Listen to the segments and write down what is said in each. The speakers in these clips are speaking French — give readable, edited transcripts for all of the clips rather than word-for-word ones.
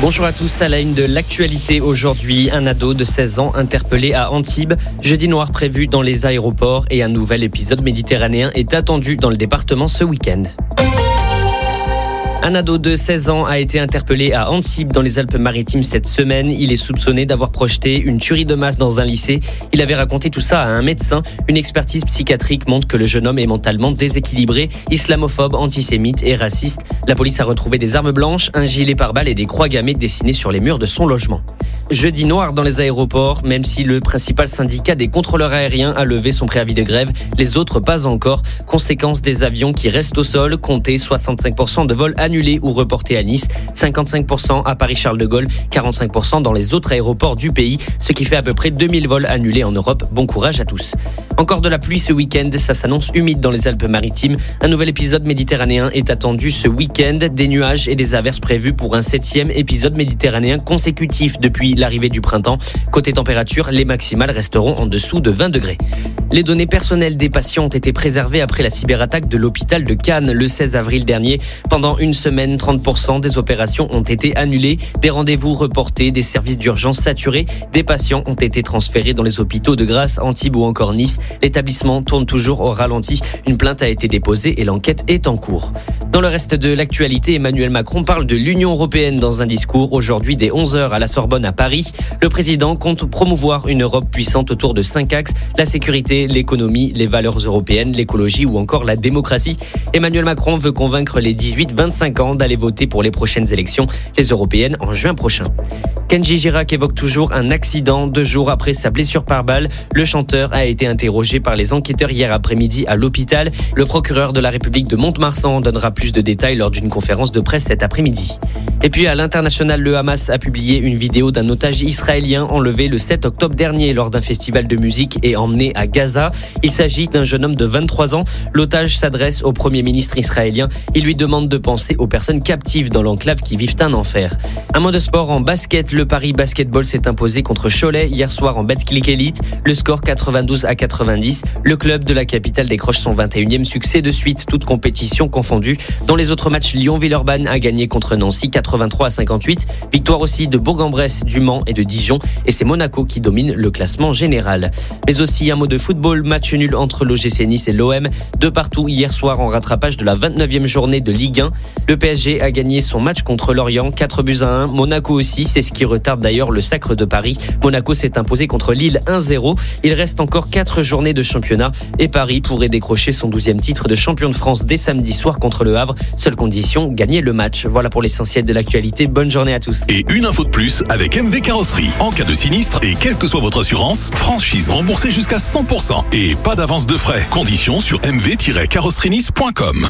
Bonjour à tous, à la une de l'actualité aujourd'hui, un ado de 16 ans interpellé à Antibes, jeudi noir prévu dans les aéroports et un nouvel épisode méditerranéen est attendu dans le département ce week-end. Un ado de 16 ans a été interpellé à Antibes dans les Alpes-Maritimes cette semaine. Il est soupçonné d'avoir projeté une tuerie de masse dans un lycée. Il avait raconté tout ça à un médecin. Une expertise psychiatrique montre que le jeune homme est mentalement déséquilibré, islamophobe, antisémite et raciste. La police a retrouvé des armes blanches, un gilet pare-balles et des croix gammées dessinées sur les murs de son logement. Jeudi noir dans les aéroports, même si le principal syndicat des contrôleurs aériens a levé son préavis de grève, les autres pas encore. Conséquence des avions qui restent au sol, comptez 65% de vols annulés ou reportés à Nice, 55% à Paris-Charles de Gaulle, 45% dans les autres aéroports du pays, ce qui fait à peu près 2000 vols annulés en Europe. Bon courage à tous. Encore de la pluie ce week-end, ça s'annonce humide dans les Alpes-Maritimes. Un nouvel épisode méditerranéen est attendu ce week-end. Des nuages et des averses prévues pour un 7e épisode méditerranéen consécutif depuis l'arrivée du printemps. Côté température, les maximales resteront en dessous de 20 degrés. Les données personnelles des patients ont été préservées après la cyberattaque de l'hôpital de Cannes le 16 avril dernier. Pendant une semaine, 30% des opérations ont été annulées, des rendez-vous reportés, des services d'urgence saturés. Des patients ont été transférés dans les hôpitaux de Grasse, Antibes ou encore Nice. L'établissement tourne toujours au ralenti. Une plainte a été déposée et l'enquête est en cours. Dans le reste de l'actualité, Emmanuel Macron parle de l'Union européenne dans un discours aujourd'hui dès 11h à la Sorbonne à Paris. Le président compte promouvoir une Europe puissante autour de 5 axes, la sécurité, l'économie, les valeurs européennes, l'écologie ou encore la démocratie. Emmanuel Macron veut convaincre les 18-25 ans d'aller voter pour les prochaines élections, les européennes en juin prochain. Kenji Girac évoque toujours un accident 2 jours après sa blessure par balle. Le chanteur a été interrogé par les enquêteurs hier après-midi à l'hôpital. Le procureur de la République de Mont-de-Marsan donnera plus de détails lors d'une conférence de presse cet après-midi. Et puis à l'international, le Hamas a publié une vidéo d'un otage israélien enlevé le 7 octobre dernier lors d'un festival de musique et emmené à Gaza. Il s'agit d'un jeune homme de 23 ans. L'otage s'adresse au Premier ministre israélien. Il lui demande de penser aux personnes captives dans l'enclave qui vivent un enfer. Un mot de sport en basket. Le Paris Basketball s'est imposé contre Cholet hier soir en Betclic Elite. Le score 92-90. Le club de la capitale décroche son 21e succès de suite, toutes compétitions confondues. Dans les autres matchs, Lyon-Villeurbanne a gagné contre Nancy 83-58. Victoire aussi de Bourg-en-Bresse, du Mans et de Dijon. Et c'est Monaco qui domine le classement général. Mais aussi un mot de football, match nul entre l'OGC Nice et l'OM. 2 partout hier soir en rattrapage de la 29e journée de Ligue 1. Le PSG a gagné son match contre Lorient, 4-1. Monaco aussi, c'est ce qui retarde d'ailleurs le sacre de Paris. Monaco s'est imposé contre Lille 1-0. Il reste encore 4 journées de championnat et Paris pourrait décrocher son 12e titre de champion de France dès samedi soir contre le Havre. Seule condition, gagner le match. Voilà pour l'essentiel de l'actualité. Bonne journée à tous. Et une info de plus avec MV Carrosserie. En cas de sinistre et quelle que soit votre assurance, franchise remboursée jusqu'à 100%. Et pas d'avance de frais. Conditions sur mv-carrosserienice.com.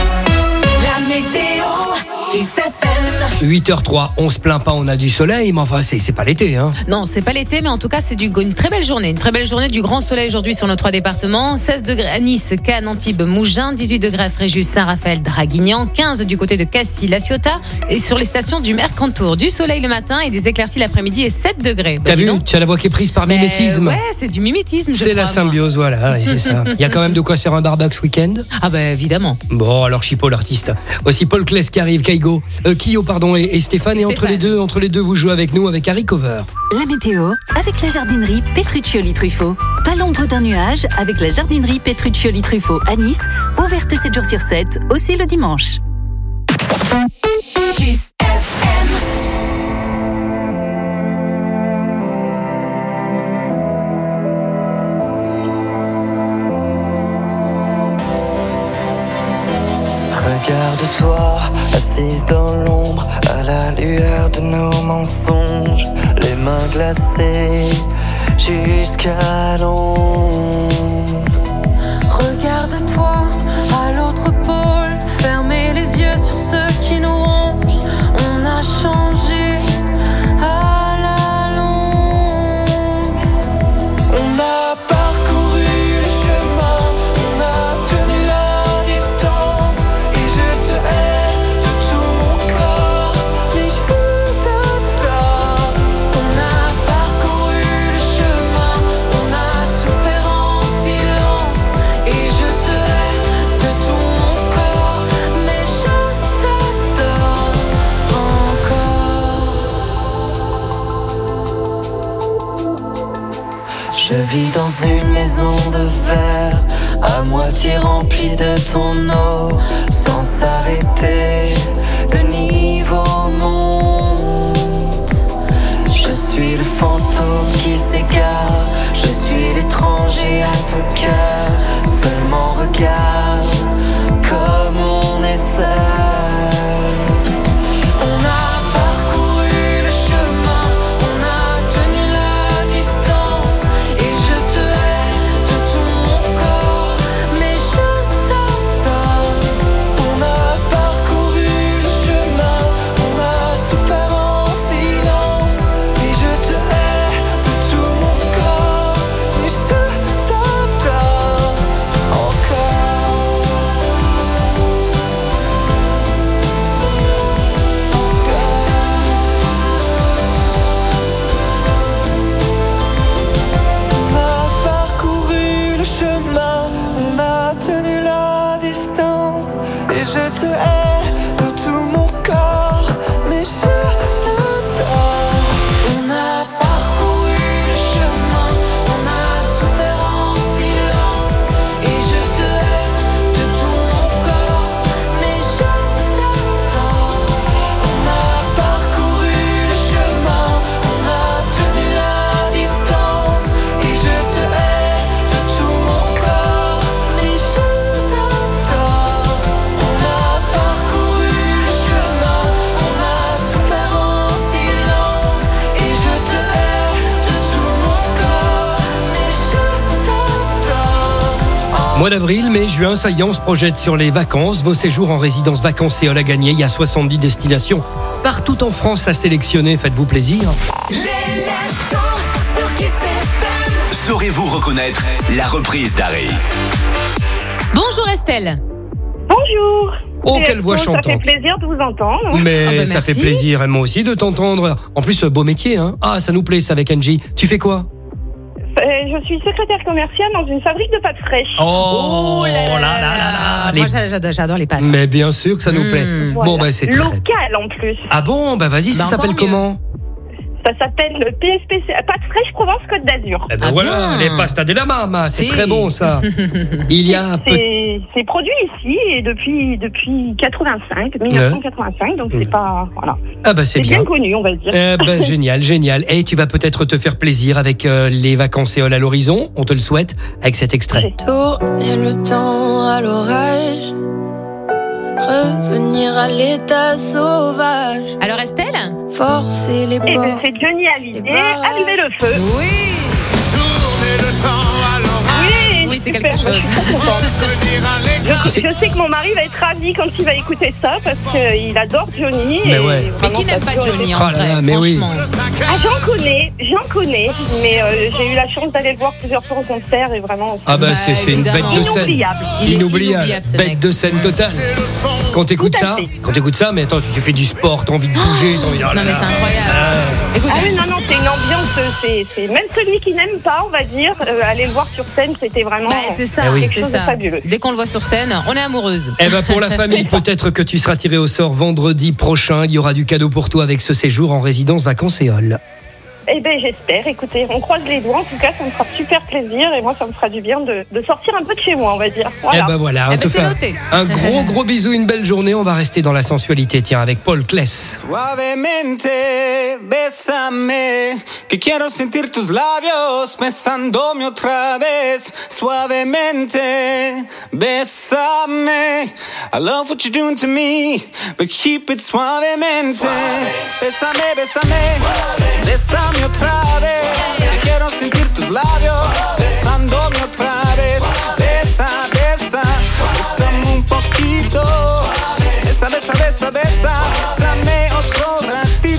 La météo qui s'appelle 8h03, on se plaint pas, on a du soleil, mais enfin c'est pas l'été, hein. Non, c'est pas l'été, mais en tout cas c'est une très belle journée. Une très belle journée, du grand soleil aujourd'hui sur nos 3 départements. 16 degrés à Nice, Cannes, Antibes, Mougins, 18 degrés à Fréjus, Saint-Raphaël, Draguignan, 15 du côté de Cassis, La Ciotat, et sur les stations du Mercantour. Du soleil le matin et des éclaircies l'après-midi et 7 degrés. T'as vu, tu as la voix qui est prise par mimétisme. Ouais, c'est du mimétisme. C'est la symbiose, voilà, c'est ça. Il y a quand même de quoi se faire un barbecue ce week-end. Ah bah évidemment. Bon, alors Chipo l'artiste. Aussi Paul Claes qui arrive, Kyo et Stéphane. Et entre les deux, vous jouez avec nous avec Harry Cover. La météo avec la jardinerie Petruccioli-Truffaut. Pas l'ombre d'un nuage avec la jardinerie Petruccioli-Truffaut à Nice, ouverte 7 jours sur 7, aussi le dimanche. Kiss FM. Regarde-toi, assise dans l'ombre, à la lueur de nos mensonges, les mains glacées jusqu'à l'ombre. Regarde-toi, à l'autre pôle, fermez les yeux sur ceux qui nous rongent. On a changé à la longue. On a parcouru le chemin, on a tenu la distance, et je te hais de tout mon corps, mais je t'adore. On a parcouru le chemin, on a souffert en silence. Je vis dans une maison de verre, à moitié remplie de ton eau. Sans s'arrêter, le niveau monte. Je suis le fantôme qui s'égare, je suis l'étranger à ton cœur. Seulement regarde comme on est seul. On a parcouru le chemin, on a tenu la distance. Et je te hais de tout mon corps, mais je t'adore. On a parcouru le chemin, on a souffert en silence. Et je te hais de tout mon corps, mais je t'adore On a parcouru le chemin, on a tenu la distance. Et je te hais de tout mon corps, mais je t'adore. On a parcouru le chemin, on a souffert en silence. Et je te hais de tout mon corps, mais je t'adore. On a parcouru le chemin, on a tenu la distance. Et je te hais de tout mon corps, mais je t'adore. On a parcouru le chemin, on a souffert en silence. Et je te hais de tout mon corps, mais je t'adore. Mois d'avril, mai, juin, ça y est, on se projette sur les vacances. Vos séjours en résidence vacances et à gagner. Il y a 70 destinations partout en France à sélectionner. Faites-vous plaisir. Les leftos sur Kiss FM. Saurez-vous reconnaître la reprise d'Harry? Bonjour Estelle. Bonjour. Oh, quelle voix Ça chantante. fait plaisir de vous entendre. Mais Ah bah ça merci. fait plaisir, et moi aussi, de t'entendre. En plus, beau métier, hein. Ah, ça nous plaît, ça, avec Angie. Tu fais quoi? Je suis secrétaire commerciale dans une fabrique de pâtes fraîches. Oh les- Moi j'adore les pâtes. Mais bien sûr que ça nous plaît. Voilà. Bon, bah, c'est très... Local en plus. Ah bon? Bah, vas-y, ça Bah, s'appelle encore mieux. comment? Ça s'appelle le PSPC, pâtes fraîches Provence Côte d'Azur. Eh ben Ah voilà, bien. les pasta della mamma, c'est Si. très bon, ça. Il y a un peu... C'est produit ici et depuis 1985, donc c'est pas voilà. Ah bah, c'est C'est bien bien. connu, on va dire. Eh ben, génial, génial. Et tu vas peut-être te faire plaisir avec les vacancéoles à l'horizon. On te le souhaite avec cet extrait. Tourner le temps à l'orage, revenir à l'état sauvage, Alors Estelle? forcer les Et ben portes. c'est Johnny Hallyday, Les barrages. Allumez le feu. Oui. Oui, c'est super, quelque chose. je suis très contente. Je sais que mon mari va être ravi quand il va écouter ça parce qu'il adore Johnny. Mais et ouais. Mais vraiment, qui n'aime ça pas dure. Johnny en Oh là vrai, là, mais oui. franchement. Ah, j'en connais, mais j'ai eu la chance d'aller le voir plusieurs fois au concert et vraiment. Ah bah, Bah, c'est une bête évidemment. de scène. Inoubliable. Il est Inoubliable. inoubliable, ce Bête mec. de scène totale. Quand t'écoutes Tout à ça, mais attends, tu fais du sport, t'as envie de bouger, t'as envie de... oh là Non mais là. c'est incroyable. Écoute, Ah oui, non, c'est une ambiance, c'est même celui qui n'aime pas, on va dire, aller le voir sur scène, c'était vraiment bah, c'est ça, Eh oui. quelque c'est chose de ça. fabuleux. Dès qu'on le voit sur scène, on est amoureuse. Eh ben pour la famille, peut-être que tu seras tiré au sort vendredi prochain. Il y aura du cadeau pour toi avec ce séjour en résidence vacancéole. Eh ben j'espère, écoutez, on croise les doigts, en tout cas ça me fera super plaisir et moi ça me fera du bien de sortir un peu de chez moi, on va dire. Voilà. Eh ben voilà, on Eh ben, te c'est fait noté. un gros bisou, une belle journée. On va rester dans la sensualité, tiens, avec Paul Kless. Suavemente, bésame, que quiero sentir tus labios besándome otra vez. Suavemente, bésame, I love what you're doing to me, but keep it suavemente. Bésame, bésame, bésame otra vez, que quiero sentir tus labios besándome otra vez. Besa, besa, bésame un poquito. Besa, besa, besa, besa, bésame otro ratito.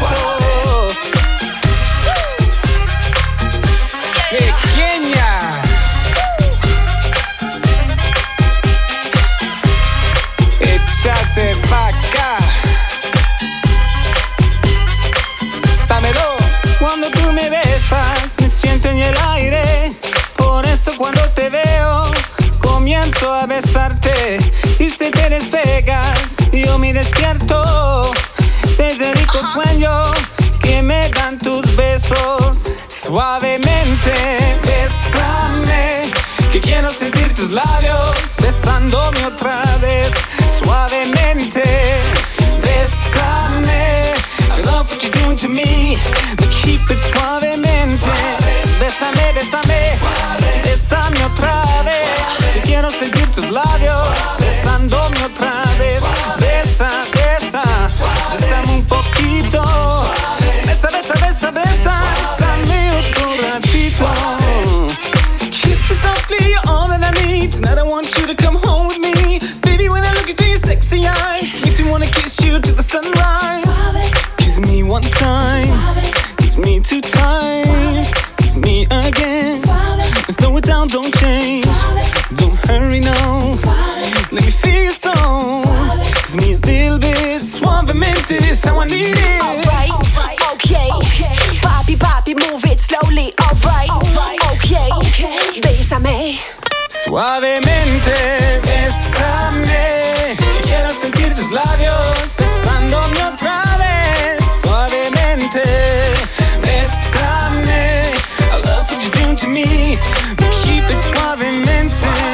Pequeña. Échate pa' acá. Dámelo. Cuando tú me besas, me siento en el aire. Por eso cuando te veo, comienzo a besarte. Y si te despegas, yo me despierto de ese rico sueño que me dan tus besos. Suavemente, besa. me, but keep it suavemente. Bésame, bésame, bésame otra vez. Te quiero sentir tus labios besándome otra vez. Besa, besa, bésame un poquito. Besa, besa, besa, besa, bésame otro ratito. Kiss me softly, you're all that I need. Tonight I want you to come home with me. Baby, when I look into your sexy eyes, makes me wanna kiss you to the sunrise. Kiss me one time, kiss me two times, kiss me again. And slow it down, don't change, don't hurry now. Let me feel your soul. Kiss me a little bit, suavemente, is how I need it. Alright, okay. Bobby, Bobby, move it slowly. Alright, okay. Bésame. Suavemente, bésame. Quiero sentir tus labios besándome otra vez. Suavemente, bésame. I love what you do to me, but keep it suavemente.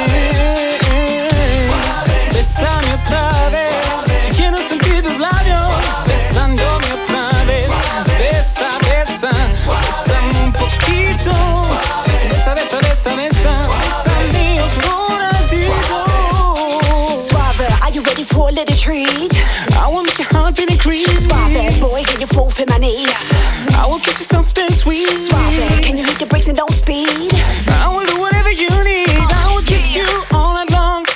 Bésame otra vez. Quiero sentir tus labios besándome otra vez. Besa, besa, bésame un poquito. Besa, besa, besa, besa. You ready for a little treat? I will make your heart beat increase. Suave, boy, can you fall for my knees? I will kiss you soft and sweet. Suave, can you hit the brakes and don't speed? I will do whatever you need. I will kiss you all night long.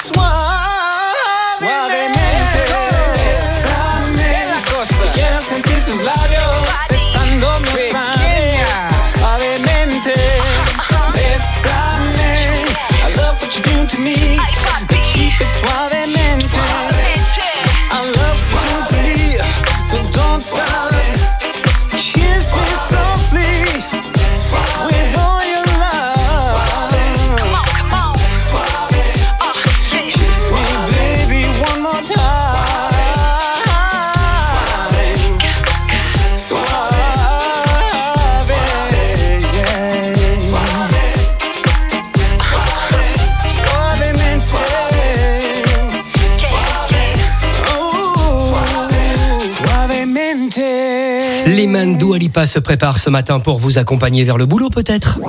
Suavemente, bésame la cosa. Quiero sentir tus labios besándome otra vez. Suavemente, bésame. I love what you do to me, but keep it suavemente. Stop. Kiss me softly with all your love. Come on. Kiss me, baby, one more time. Suave, yeah. Suavemente. Slimane, Dua Lipa se prépare ce matin pour vous accompagner vers le boulot peut-être.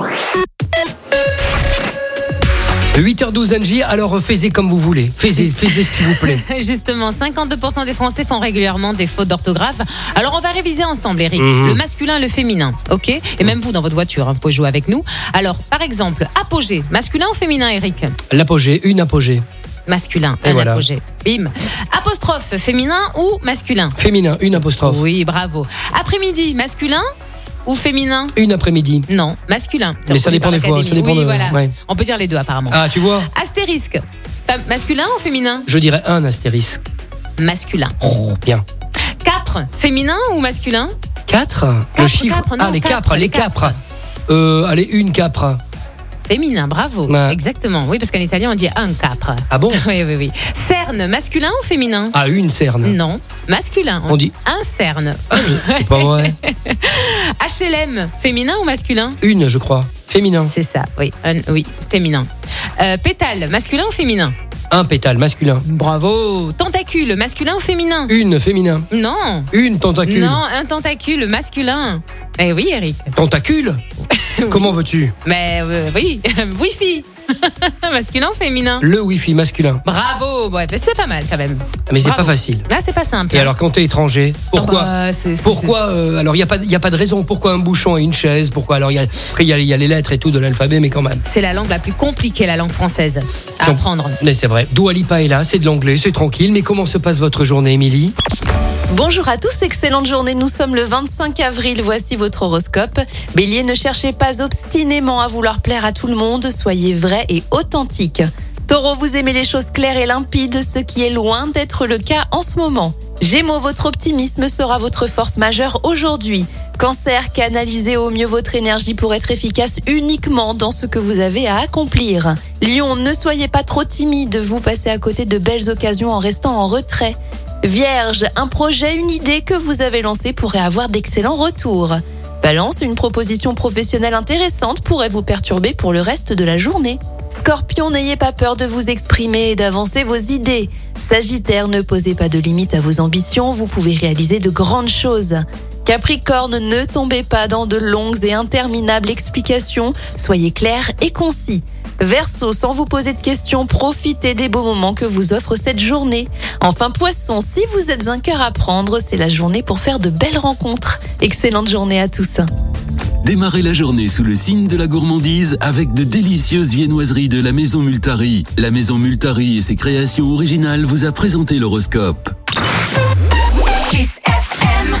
8h12 NJ, alors faites comme vous voulez, faites ce qui vous plaît. Justement, 52% des Français font régulièrement des fautes d'orthographe. Alors on va réviser ensemble, Eric, le masculin et le féminin, ok? Et même vous dans votre voiture, vous pouvez jouer avec nous. Alors par exemple, apogée, masculin ou féminin, Eric? L'apogée, une apogée. Masculin, et un voilà. Apogée. Bim. Apostrophe, féminin ou masculin? Féminin, une apostrophe. Oui, bravo. Après-midi, masculin ou féminin? Une après-midi. Non, masculin. Mais ça dépend des fois. Ça dépend oui, de... voilà. Ouais. On peut dire les deux apparemment. Ah, tu vois. Astérisque, masculin ou féminin? Je dirais un astérisque. Masculin. Oh, bien. Capre, féminin ou masculin? 4. Le chiffre. Capre, non, les capres. Allez, une capre. Féminin, bravo. Ouais. Exactement. Oui, parce qu'en italien, on dit un capre. Ah bon? Oui. Cerne, masculin ou féminin? Ah, une cerne. Non, masculin. On dit un cerne. C'est pas vrai. HLM, féminin ou masculin? Une, je crois. Féminin. C'est ça, oui. Oui, féminin. Pétale, masculin ou féminin? Un pétale, masculin. Bravo. Tentacule, masculin ou féminin? Une, féminin. Non. Une tentacule. Non, un tentacule, masculin. Eh oui, Eric. Tentacule? Comment veux-tu? Mais oui, Wi-Fi. Masculin ou féminin? Le Wi-Fi masculin. Bravo, ouais, c'est pas mal quand même. Mais c'est Bravo. pas facile. Là, c'est pas simple. Et alors, quand t'es étranger, pourquoi? Alors, il y a pas de raison. Pourquoi un bouchon et une chaise? Pourquoi? Alors, après, il y a les lettres et tout de l'alphabet, mais quand même. C'est la langue la plus compliquée, la langue française, à apprendre. Mais c'est vrai. Dua Lipa est là, c'est de l'anglais, c'est tranquille. Mais comment se passe votre journée, Émilie? Bonjour à tous, excellente journée. Nous sommes le 25 avril, voici votre horoscope. Bélier, ne cherchez pas obstinément à vouloir plaire à tout le monde, soyez vrai et authentique. Taureau, vous aimez les choses claires et limpides, ce qui est loin d'être le cas en ce moment. Gémeaux, votre optimisme sera votre force majeure aujourd'hui. Cancer, canalisez au mieux votre énergie pour être efficace uniquement dans ce que vous avez à accomplir. Lion, ne soyez pas trop timide, vous passez à côté de belles occasions en restant en retrait. Vierge, un projet, une idée que vous avez lancée pourrait avoir d'excellents retours. Balance, une proposition professionnelle intéressante pourrait vous perturber pour le reste de la journée. Scorpion, n'ayez pas peur de vous exprimer et d'avancer vos idées. Sagittaire, ne posez pas de limites à vos ambitions, vous pouvez réaliser de grandes choses. Capricorne, ne tombez pas dans de longues et interminables explications. Soyez clair et concis. Verseau, sans vous poser de questions, profitez des beaux moments que vous offre cette journée. Enfin, Poisson, si vous êtes un cœur à prendre, c'est la journée pour faire de belles rencontres. Excellente journée à tous. Démarrez la journée sous le signe de la gourmandise avec de délicieuses viennoiseries de la Maison Multari. La Maison Multari et ses créations originales vous a présenté l'horoscope. Kiss FM.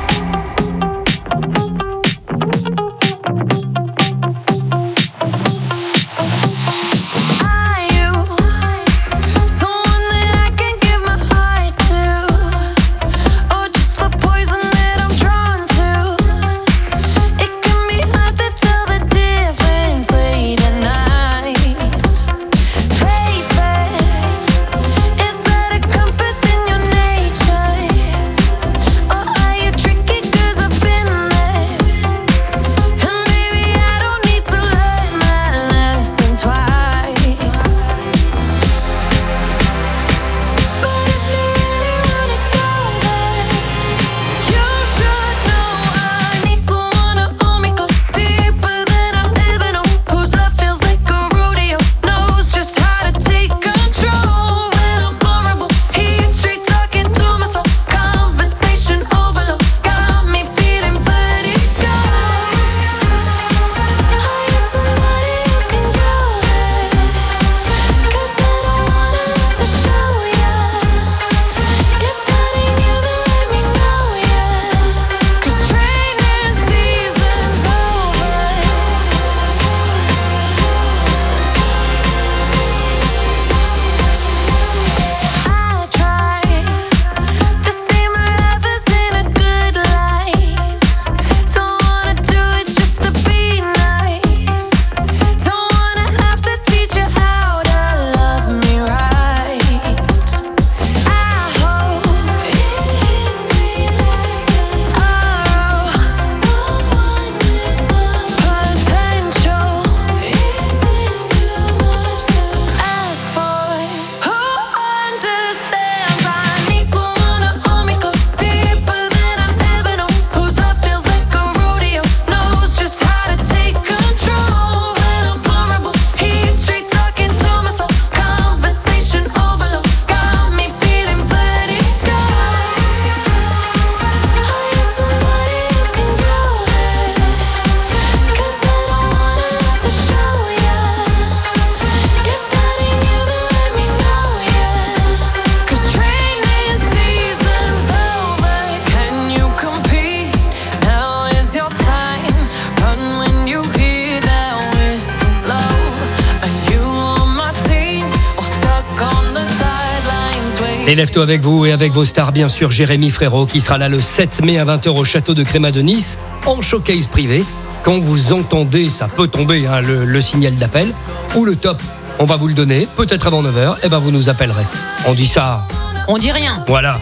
Les Leftos avec vous et avec vos stars, bien sûr, Jérémy Frérot qui sera là le 7 mai à 20h au château de Créma de Nice en showcase privé. Quand vous entendez, ça peut tomber, le signal d'appel ou le top, on va vous le donner, peut-être avant 9h, et ben vous nous appellerez. On dit ça. On dit rien. Voilà.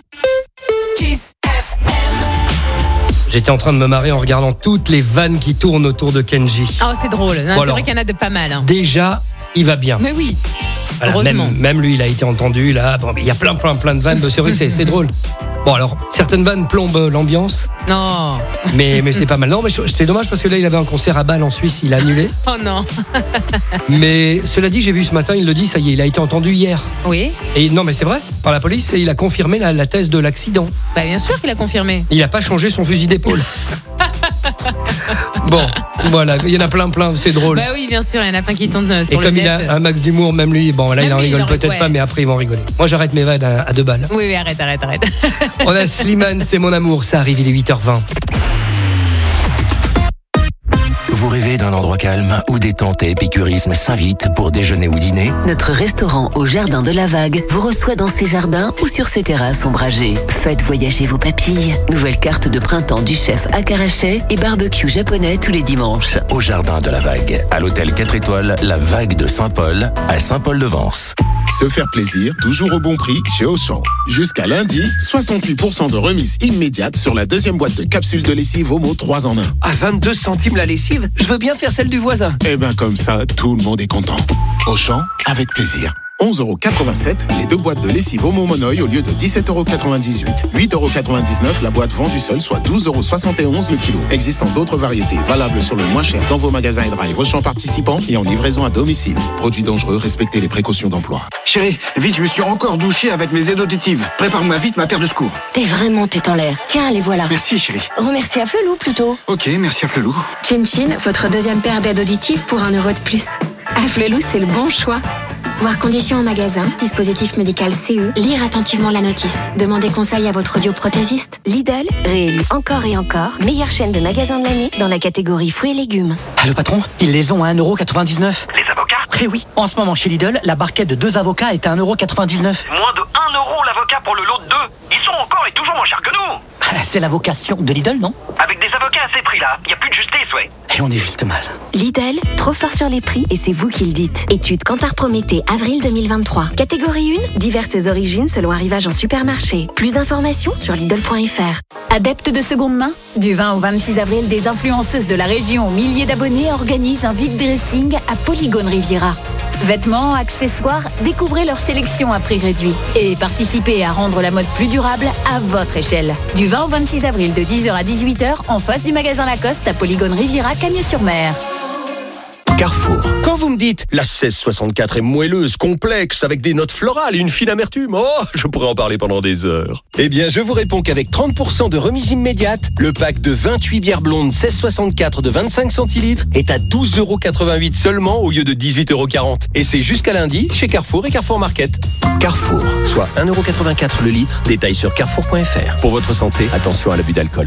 Kiss FM. J'étais en train de me marrer en regardant toutes les vannes qui tournent autour de Kenji. Oh, c'est drôle. Non, Voilà. c'est vrai qu'il y en a de pas mal. Hein. Déjà, il va bien. Mais oui. Voilà, heureusement. même lui, il a été entendu là. Bon, il y a plein de vannes. C'est vrai que c'est drôle. Bon, alors, certaines vannes plombent l'ambiance. Non. Mais c'est pas mal. Non, mais c'est dommage parce que là, il avait un concert à Bâle en Suisse. Il a annulé. Oh non. Mais cela dit, j'ai vu ce matin, il le dit, ça y est, il a été entendu hier. Oui. Et non, mais c'est vrai, par la police, et il a confirmé la thèse de l'accident. Bah, bien sûr qu'il a confirmé. Il n'a pas changé son fusil d'épaule. Bon, voilà, il y en a plein, c'est drôle. Bah oui, bien sûr, il y en a plein qui tombent sur et le comme net. il a un max d'humour, même lui, bon, là, Même il en lui, rigole il en peut-être ouais. pas, mais après, ils vont rigoler. Moi, j'arrête mes vannes à 2 balles. Oui, arrête. On a Slimane, c'est mon amour, ça arrive, il est 8h20. Vous rêvez d'un endroit calme où détente et épicurisme s'invitent pour déjeuner ou dîner? Notre restaurant au Jardin de la Vague vous reçoit dans ses jardins ou sur ses terrasses ombragées. Faites voyager vos papilles. Nouvelle carte de printemps du chef Akaraché et barbecue japonais tous les dimanches. Au Jardin de la Vague, à l'hôtel 4 étoiles, la Vague de Saint-Paul, à Saint-Paul-de-Vence. Se faire plaisir, toujours au bon prix chez Auchan. Jusqu'à lundi, 68% de remise immédiate sur la deuxième boîte de capsules de lessive Omo 3 en 1. À 22 centimes la lessive, je veux bien faire celle du voisin. Et ben comme ça, tout le monde est content. Auchan, avec plaisir. 11,87 € les 2 boîtes de lessive Omo Monoï au lieu de 17,98 €. 8,99 € la boîte vendue seule, soit 12,71 € le kilo. Existant d'autres variétés valables sur le moins cher dans vos magasins et drive Auchan participants et en livraison à domicile. Produits dangereux, respectez les précautions d'emploi. Chérie, vite, je me suis encore douché avec mes aides auditives. Prépare-moi vite ma paire de secours. T'es vraiment tête en l'air. Tiens, les voilà. Merci, chérie. Remercie à Flelou plutôt. Ok, merci à Flelou. Chin Chin, votre deuxième paire d'aides auditives pour 1 € de plus. À Flelou, c'est le bon choix. Voir conditions en magasin, dispositif médical CE, lire attentivement la notice. Demandez conseil à votre audioprothésiste. Lidl, réélu encore et encore, meilleure chaîne de magasins de l'année dans la catégorie fruits et légumes. Allô patron, ils les ont à 1,99 €. Les avocats ? Eh oui, en ce moment chez Lidl, la barquette de 2 avocats est à 1,99 €. Moins de 1 € l'avocat pour le lot de 2. Ils sont encore et toujours moins chers que nous. C'est la vocation de Lidl, non? Avec des avocats à ces prix-là, il n'y a plus de justice, ouais. Et on est juste mal. Lidl, trop fort sur les prix et c'est vous qui le dites. Étude Kantar Prométhée, avril 2023. Catégorie 1, diverses origines selon arrivage en supermarché. Plus d'informations sur Lidl.fr. Adeptes de seconde main, du 20 au 26 avril, des influenceuses de la région aux milliers d'abonnés organisent un vide dressing à Polygone Riviera. Vêtements, accessoires, découvrez leur sélection à prix réduit et participez à rendre la mode plus durable à votre échelle. Du 20 au 26 avril de 10h à 18h en face du magasin Lacoste à Polygone Riviera, Cagnes-sur-Mer. Carrefour. Quand vous me dites la 1664 est moelleuse, complexe, avec des notes florales et une fine amertume, je pourrais en parler pendant des heures. Eh bien, je vous réponds qu'avec 30% de remise immédiate, le pack de 28 bières blondes 1664 de 25 centilitres est à 12,88 € seulement au lieu de 18,40 €. Et c'est jusqu'à lundi chez Carrefour et Carrefour Market. Carrefour, soit 1,84 € le litre. Détail sur carrefour.fr. Pour votre santé, attention à l'abus d'alcool.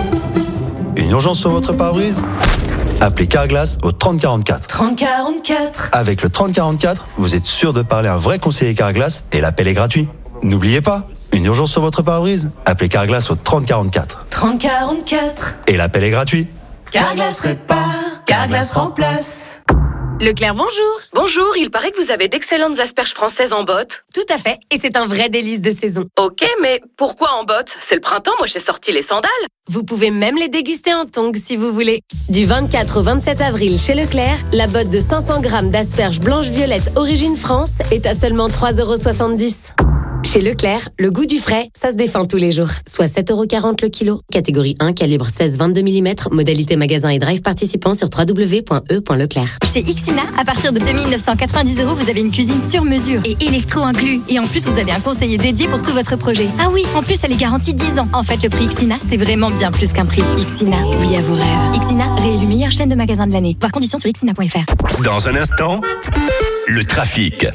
Une urgence sur votre pare-brise ? Appelez Carglass au 3044. 3044. Avec le 3044, vous êtes sûr de parler à un vrai conseiller Carglass et l'appel est gratuit. N'oubliez pas, une urgence sur votre pare-brise ? Appelez Carglass au 3044. 3044. Et l'appel est gratuit. Carglass répare, Carglass remplace. Leclerc, bonjour. Bonjour, il paraît que vous avez d'excellentes asperges françaises en botte. Tout à fait, et c'est un vrai délice de saison. Ok, mais pourquoi en botte? C'est le printemps, moi j'ai sorti les sandales. Vous pouvez même les déguster en tongs si vous voulez. Du 24 au 27 avril chez Leclerc, la botte de 500 grammes d'asperges blanches-violettes origine France est à seulement 3,70 €. Chez Leclerc, le goût du frais, ça se défend tous les jours. Soit 7,40 € le kilo. Catégorie 1, calibre 16-22 mm. Modalité magasin et drive participant sur www.e.leclerc. Chez Ixina, à partir de 2990 €, vous avez une cuisine sur mesure et électro inclus. Et en plus, vous avez un conseiller dédié pour tout votre projet. Ah oui, en plus, elle est garantie 10 ans. En fait, le prix Ixina, c'est vraiment bien plus qu'un prix. Ixina, oui à vos rêves. Ixina, réélu meilleure chaîne de magasins de l'année. Voir conditions sur ixina.fr. Dans un instant, le trafic.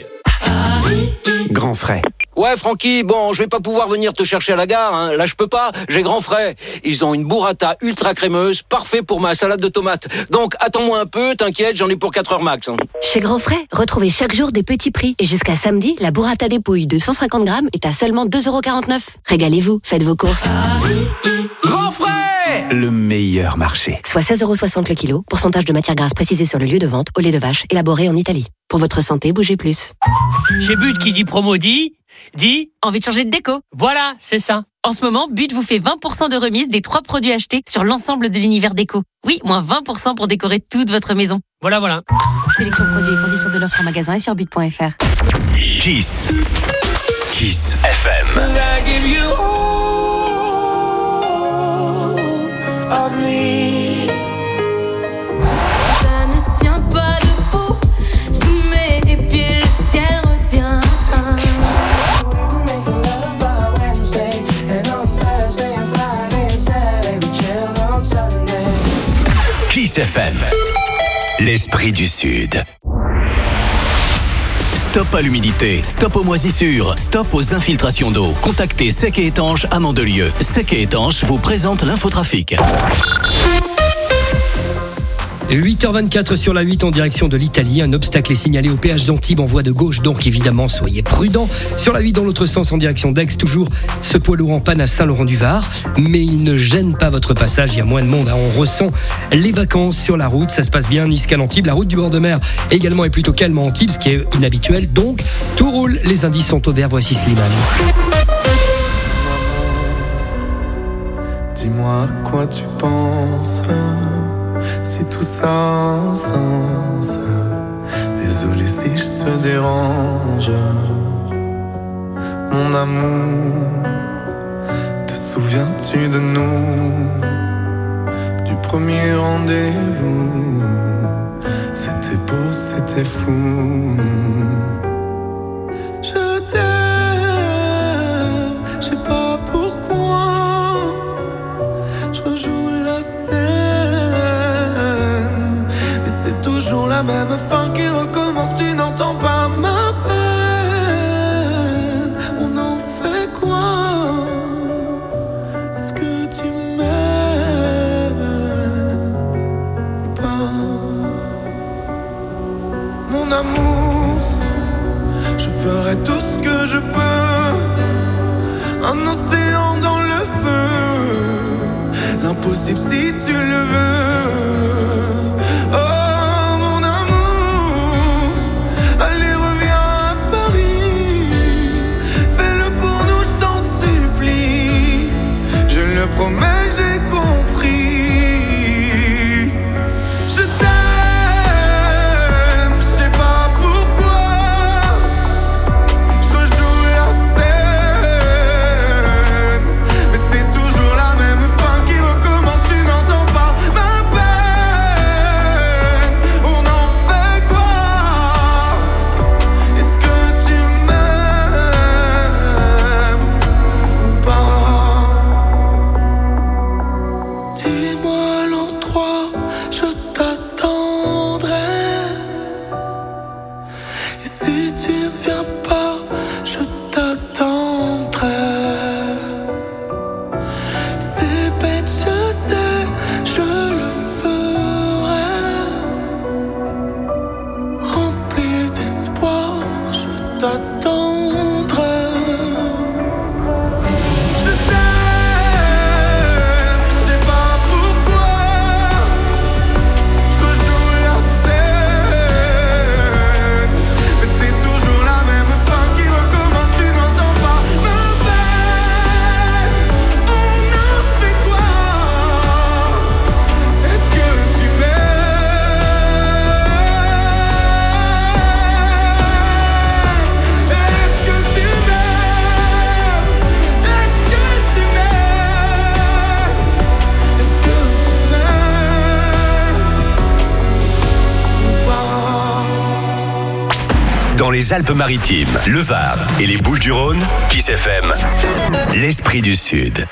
Grand frais. Ouais, Francky, bon, je vais pas pouvoir venir te chercher à la gare, hein. Là, je peux pas, j'ai grand frais. Ils ont une burrata ultra crémeuse, parfait pour ma salade de tomates. Donc, attends-moi un peu, t'inquiète, j'en ai pour 4 heures max. Hein. Chez Grand Frais, retrouvez chaque jour des petits prix. Et jusqu'à samedi, la burrata dépouille de 150 grammes est à seulement 2,49 €. Régalez-vous, faites vos courses. Grand frais! Le meilleur marché. Soit 16,60 € le kilo, pourcentage de matière grasse précisé sur le lieu de vente au lait de vache, élaboré en Italie. Pour votre santé, bougez plus. Chez But qui dit promo dit envie de changer de déco. Voilà, c'est ça. En ce moment, But vous fait 20% de remise des 3 produits achetés sur l'ensemble de l'univers déco. Oui, moins 20% pour décorer toute votre maison. Voilà. Sélection produits et conditions de l'offre en magasin et sur but.fr. Kiss. Kiss FM. Ça ne tient pas debout. Sous mes pieds, le ciel revient. Kiss FM. L'esprit du Sud. Stop à l'humidité, stop aux moisissures, stop aux infiltrations d'eau. Contactez Sec et Étanche à Mandelieu. Sec et Étanche vous présente l'infotrafic. 8h24 sur la 8 en direction de l'Italie. Un obstacle est signalé au péage d'Antibes en voie de gauche, donc évidemment soyez prudents. Sur la 8 dans l'autre sens en direction d'Aix, toujours ce poids lourd en panne à Saint-Laurent-du-Var. Mais il ne gêne pas votre passage, il y a moins de monde. On ressent les vacances sur la route, ça se passe bien. Nice qu'à Antibes, la route du bord de mer également est plutôt calme à Antibes, ce qui est inhabituel. Donc tout roule, les indices sont au vert, voici Slimane. Dis-moi à quoi tu penses. Si tout ça a un sens, Désolé si je te dérange. Mon amour, te souviens-tu de nous? Du premier rendez-vous, c'était beau, c'était fou. Je t'aime, je sais pas pourquoi. Je rejoue la scène, mais c'est toujours la même fin qui recommence. Tu n'entends pas ma peine. On en fait quoi? Est-ce que tu m'aimes ou pas? Mon amour, je ferai tout ce que je peux. Un océan dans le feu, l'impossible si tu le veux. Oh mon amour, allez reviens à Paris. Fais-le pour nous, je t'en supplie. Je le promets, j'ai compris. Je t'aime, je sais pas pourquoi. Je rejoue la scène, mais c'est toujours la même fin qui recommence. Tu n'entends pas ma peine. On en fait quoi? Est-ce que tu m'aimes ou pas? Dis-moi l'endroit, je t'attendrai. Et si tu ne viens pas, je t'attendrai. C'est bête, je sais, je le ferai. Rempli d'espoir, je t'attendrai. Je t'aime, je sais pas pourquoi. Je rejoue la scène, mais c'est toujours la même fin qui recommence. Tu n'entends pas ma peine. On a fait quoi? Est-ce que tu m'aimes? Est-ce que tu m'aimes? Est-ce que tu m'aimes? Est-ce que tu m'aimes ou pas? Dans les Alpes-Maritimes, le Var et les Bouches-du-Rhône, Kiss FM, l'esprit du Sud.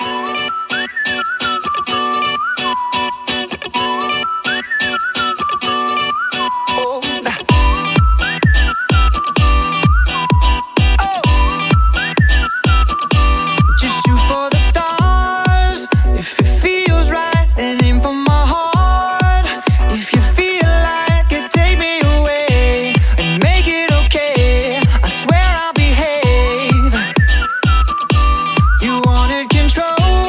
Just shoot for the stars. If it feels right, then aim for my heart. If you feel like it, take me away and make it okay. I swear I'll behave. You wanted control.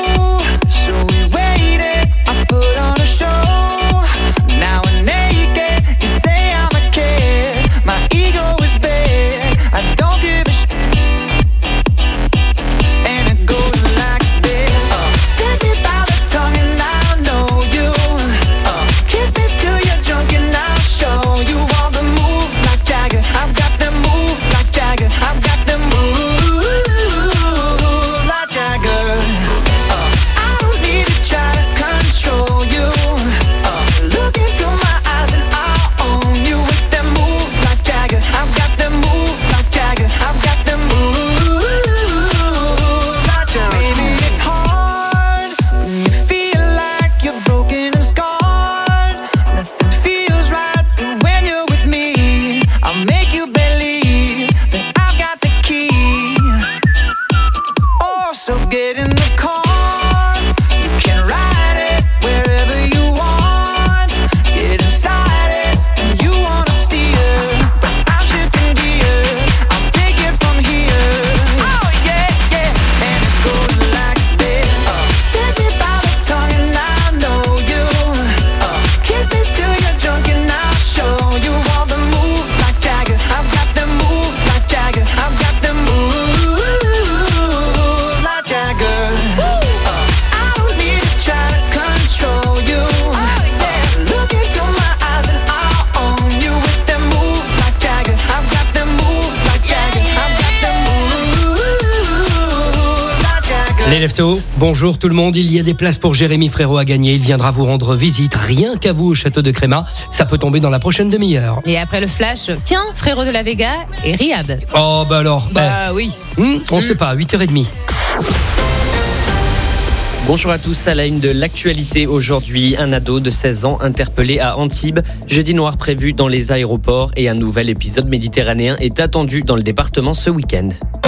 Les Leftos, bonjour tout le monde. Il y a des places pour Jérémy Frérot à gagner. Il viendra vous rendre visite, rien qu'à vous, au château de Créma. Ça peut tomber dans la prochaine demi-heure. Et après le flash, tiens, Frérot de la Vega et Riyad. Oh, bah alors. Oui. On sait pas, 8h30. Bonjour à tous, à la une de l'actualité aujourd'hui, un ado de 16 ans interpellé à Antibes, jeudi noir prévu dans les aéroports et un nouvel épisode méditerranéen est attendu dans le département ce week-end.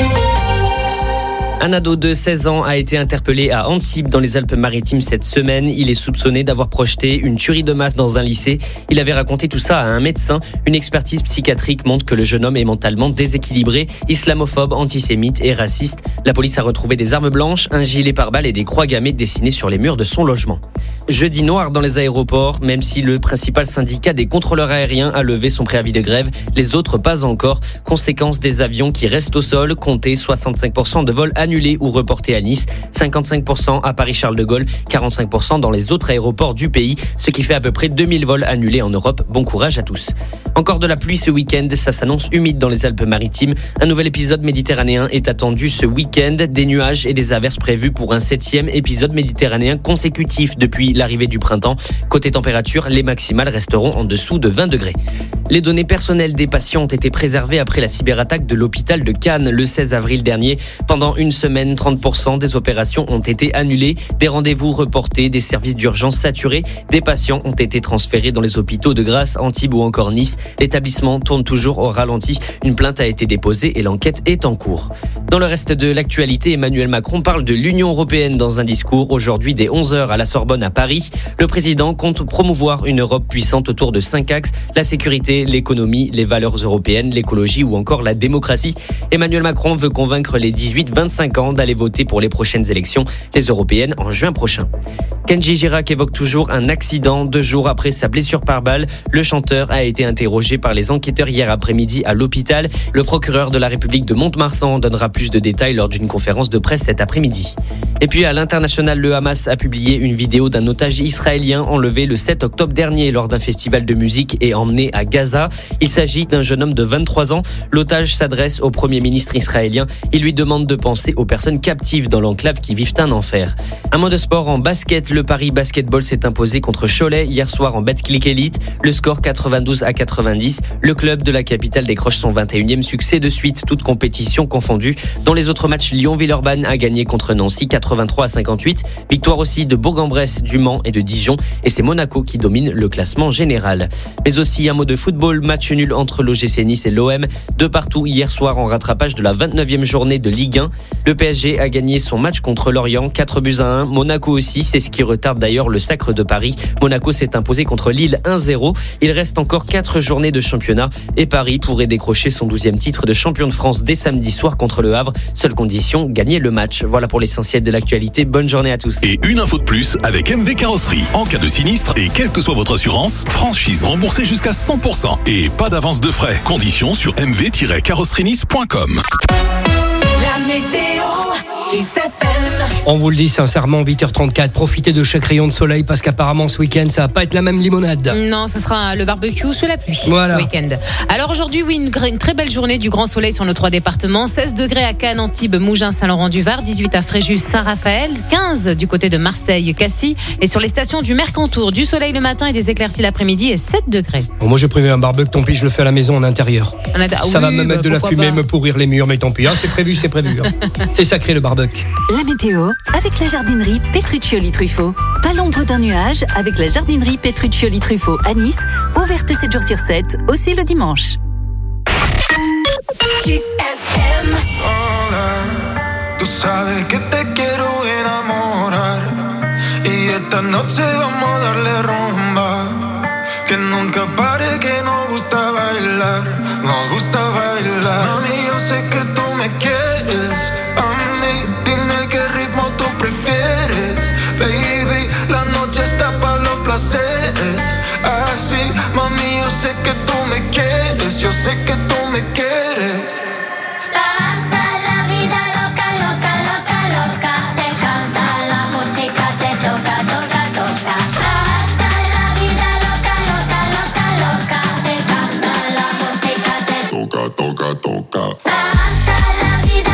Un ado de 16 ans a été interpellé à Antibes dans les Alpes-Maritimes cette semaine. Il est soupçonné d'avoir projeté une tuerie de masse dans un lycée. Il avait raconté tout ça à un médecin. Une expertise psychiatrique montre que le jeune homme est mentalement déséquilibré, islamophobe, antisémite et raciste. La police a retrouvé des armes blanches, un gilet pare-balles et des croix gammées dessinées sur les murs de son logement. Jeudi noir dans les aéroports, même si le principal syndicat des contrôleurs aériens a levé son préavis de grève, les autres pas encore. Conséquence des avions qui restent au sol, comptez 65% de vols annulés ou reportés à Nice, 55% à Paris-Charles de Gaulle, 45% dans les autres aéroports du pays, ce qui fait à peu près 2000 vols annulés en Europe. Bon courage à tous. Encore de la pluie ce week-end, ça s'annonce humide dans les Alpes-Maritimes. Un nouvel épisode méditerranéen est attendu ce week-end. Des nuages et des averses prévus pour un 7e épisode méditerranéen consécutif depuis l'arrivée du printemps. Côté température, les maximales resteront en dessous de 20 degrés. Les données personnelles des patients ont été préservées après la cyberattaque de l'hôpital de Cannes le 16 avril dernier. Pendant une semaine, 30% des opérations ont été annulées, des rendez-vous reportés, des services d'urgence saturés. Des patients ont été transférés dans les hôpitaux de Grasse, Antibes ou encore Nice. L'établissement tourne toujours au ralenti. Une plainte a été déposée et l'enquête est en cours. Dans le reste de l'actualité, Emmanuel Macron parle de l'Union européenne dans un discours aujourd'hui dès 11h à la Sorbonne à Paris. Le président compte promouvoir une Europe puissante autour de 5 axes, la sécurité, l'économie, les valeurs européennes, l'écologie ou encore la démocratie. Emmanuel Macron veut convaincre les 18-25 ans d'aller voter pour les prochaines élections, les européennes en juin prochain. Kenji Girac évoque toujours un accident 2 jours après sa blessure par balle. Le chanteur a été interrogé par les enquêteurs hier après-midi à l'hôpital. Le procureur de la République de Mont-de-Marsan donnera plus de détails lors d'une conférence de presse cet après-midi. Et puis à l'international, le Hamas a publié une vidéo d'un otage israélien enlevé le 7 octobre dernier lors d'un festival de musique et emmené à Gaza. Il s'agit d'un jeune homme de 23 ans. L'otage s'adresse au Premier ministre israélien. Il lui demande de penser aux personnes captives dans l'enclave qui vivent un enfer. Un mot de sport en basket. Le Paris Basketball s'est imposé contre Cholet hier soir en Betclic Elite. Le score 92-90. Le club de la capitale décroche son 21e succès de suite, toutes compétitions confondues. Dans les autres matchs, Lyon-Villeurbanne a gagné contre Nancy 83-58. Victoire aussi de Bourg-en-Bresse, du Mans et de Dijon. Et c'est Monaco qui domine le classement général. Mais aussi un mot de football, match nul entre l'OGC Nice et l'OM. De partout hier soir en rattrapage de la 29e journée de Ligue 1. Le PSG a gagné son match contre Lorient, 4-1. Monaco aussi, c'est ce qui retarde d'ailleurs le sacre de Paris. Monaco s'est imposé contre Lille 1-0. Il reste encore 4 journées de championnat et Paris pourrait décrocher son 12e titre de champion de France dès samedi soir contre le Havre. Seule condition, gagner le match. Voilà pour l'essentiel de l'actualité. Bonne journée à tous. Et une info de plus avec MV Carrosserie. En cas de sinistre et quelle que soit votre assurance, franchise remboursée jusqu'à 100%. Et pas d'avance de frais. Conditions sur mv-carrosserienice.com. La météo qui s'appelle. On vous le dit sincèrement, 8h34, profitez de chaque rayon de soleil parce qu'apparemment ce week-end ça va pas être la même limonade. Non, ce sera le barbecue sous la pluie voilà. Ce week-end. Alors aujourd'hui, oui, une très belle journée du grand soleil sur nos 3 départements. 16 degrés à Cannes, Antibes, Mougins, Saint-Laurent-du-Var, 18 à Fréjus, Saint-Raphaël, 15 du côté de Marseille, Cassis et sur les stations du Mercantour, du soleil le matin et des éclaircies l'après-midi et 7 degrés. Bon, moi j'ai prévu un barbecue, tant pis je le fais à la maison en intérieur. Ça va me mettre de la fumée, me pourrir les murs, mais tant pis, c'est prévu. Hein. C'est sacré le barbecue. La météo avec la jardinerie Petruccioli-Truffaut. Pas l'ombre d'un nuage avec la jardinerie Petruccioli-Truffaut à Nice, ouverte 7 jours sur 7, aussi le dimanche. Kiss FM. Hola, tú sabes que te quiero enamorar y esta noche vamos a darle rumba, que nunca pare, que nos gusta bailar, Mami, yo sé que tú me quieres, a mí, dime qué ritmo tú prefieres, baby, la noche está para los placeres, así, mami, yo sé que tú me quieres, yo sé que tú me quieres. Hasta la vida loca, loca, loca, loca, te canta la música, te toca, toca, toca. Hasta la vida loca, loca, loca, loca, te canta la música, te toca, toca, toca. Hasta la vida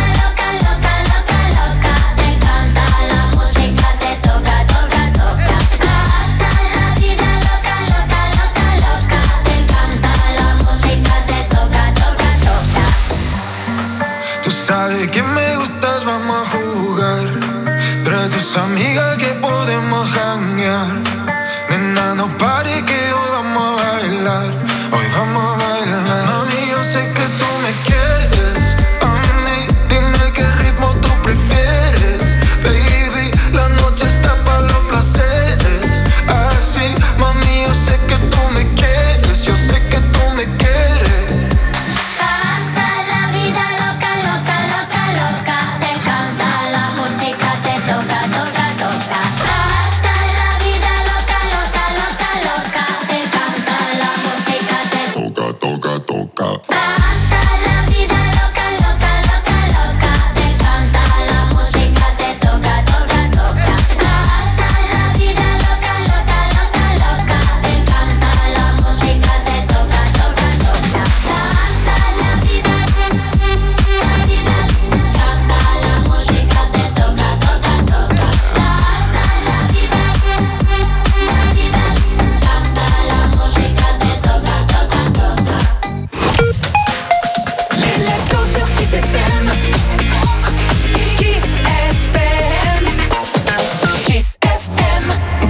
Sabe que me gustas, vamos a jugar. Trae tus amigas que podemos janguear. Nena, no pare que hoy vamos a bailar. Hoy vamos a bailar. Mami, yo sé que tú me quieres. A mí, dime qué ritmo tú prefieres. Baby, la noche está para los placeres. Así, mami, yo sé que tú me quieres. Yo sé que tú me quieres. Hasta la vida loca, loca, loca, loca. Te canta la música, te toca, toca, toca. Hasta la vida loca, loca, loca, loca. Te canta la música, te toca, toca, toca. Hasta la vida loca, loca, loca, loca. Te canta la música, te toca, toca, toca. Hasta la vida loca, loca, loca, loca. Te canta la música, te toca, toca, toca. Hasta la vida, canta la música, te toca, toca, toca. Hasta la vida, canta la música, te toca, toca, toca. Les leftos sur Kiss FM. Kiss FM. Kiss FM.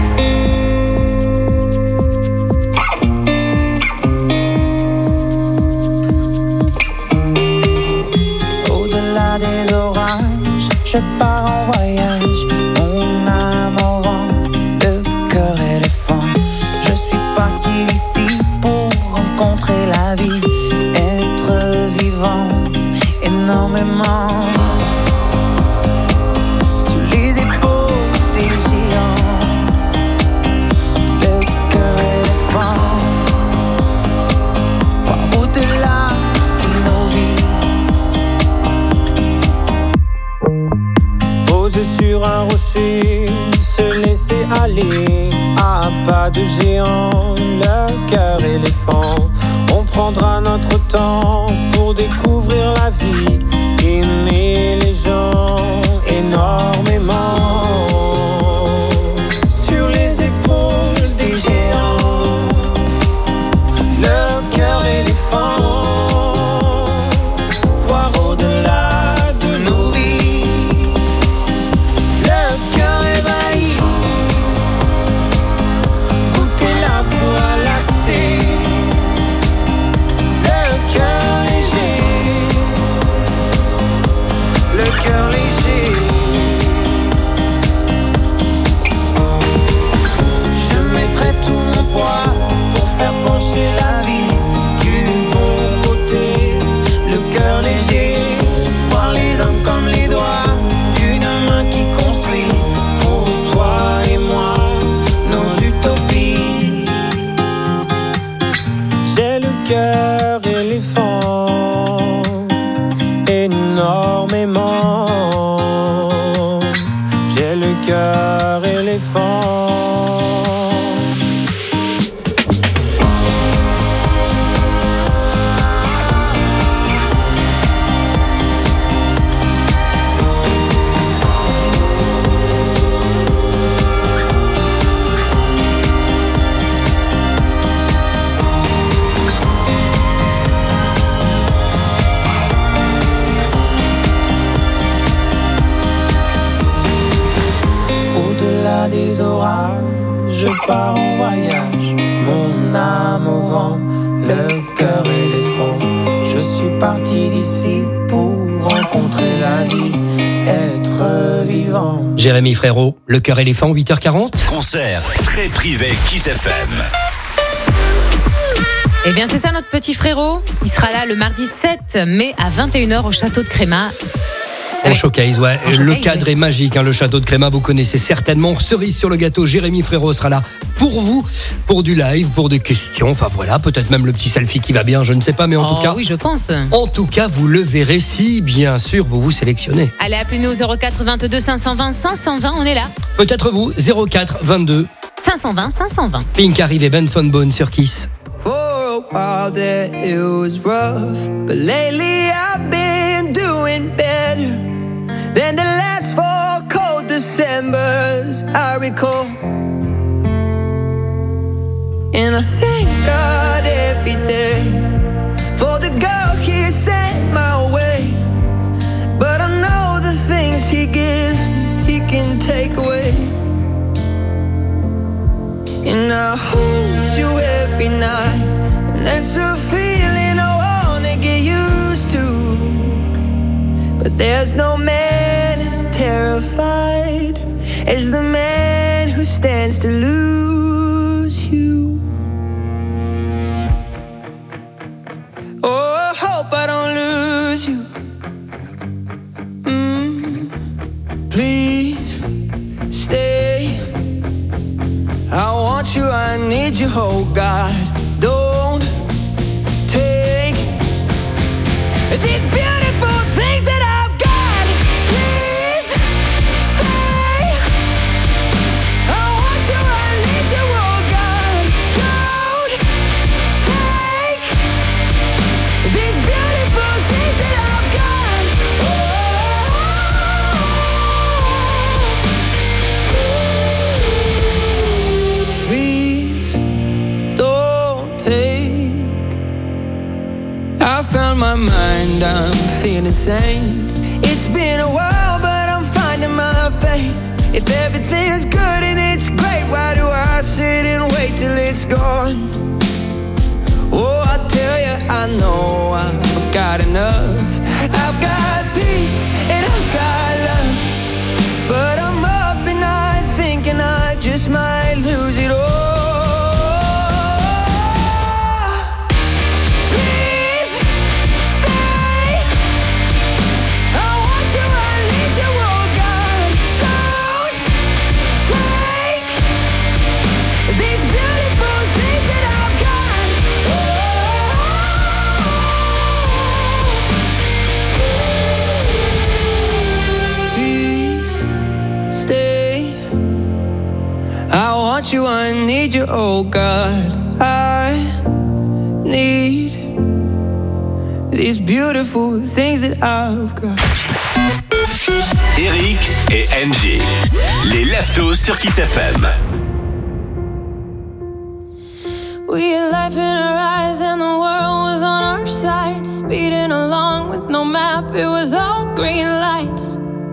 Au-delà des orages, je pars en voyage. Mon âme au vent, le cœur éléphant. Je suis parti d'ici pour rencontrer la vie, être vivant énormément. Sous les épaules des géants, le cœur éléphant. Voir au-delà de nos vies. Poser sur un rocher, se laisser aller à pas de géant, le cœur éléphant. On prendra notre temps pour découvrir la vie, aimer les gens énormément. Sur les épaules des géants, le cœur éléphant. Voir au-delà de nos vies. Le cœur ébahi, goûter la voie lactée. Le cœur léger, le cœur léger. Je mettrai tout mon poids pour faire pencher la vie du bon côté. Le cœur léger, voir les hommes comme les doigts d'une main qui construit pour toi et moi nos utopies. J'ai le cœur éléphant, énormément. J'ai le cœur éléphant. Au-delà des orages, je pars en voyage. Mon âme au vent, le cœur éléphant. Je suis parti d'ici pour rencontrer la vie, être vivant. Jérémy Frérot, le cœur éléphant, 8h40. Concert très privé Kiss FM. Eh bien, c'est ça notre petit frérot. Il sera là le mardi 7 mai à 21h au château de Crémat. En showcase, ouais. En showcase, le cadre est magique, hein, le château de Crémat, vous connaissez certainement. Cerise sur le gâteau, Jérémy Frérot sera là pour vous, pour du live, pour des questions. Enfin voilà, peut-être même le petit selfie qui va bien, je ne sais pas, mais en tout cas. Oui, je pense. En tout cas, vous le verrez si, bien sûr, vous vous sélectionnez. Allez, appelez-nous 04 22 520 520, on est là. Peut-être vous, 04 22 520 520. Pink arrive et Benson Boone sur Kiss. For a while there it was rough, but lately I've been doing better than the last 4 cold Decembers I recall. And I thank God every day for the girl he sent my way. gifts he gives me, he can take away. And I hold you every night, and that's a feeling I wanna get used to. But there's no man as terrified as the man who stands to lose you. Oh, I hope I don't lose you. Please stay. I want you, I need you, oh God. Don't take these beautiful things that I've got. Please stay. I want you, I need you, oh God. Don't take these beautiful things that I've got. Please don't take. I found my mind, I'm feeling sane. It's been a while, but I'm finding my faith. If everything's good and it's great, why do I sit and wait till it's gone? Oh, I tell you, I know I've got enough. I've got peace and I've got love, but I'm up and I thinking I just might lose it all. Please stay. I want you, I need you, oh God. Don't take these beautiful things that I've got. Please stay. I want you, I need you, oh God. I need these beautiful things that I've got. Eric et Angie, les Leftos sur Kiss FM. We had life in our eyes and the world was on our side. Speeding along with no map, it was all green lights.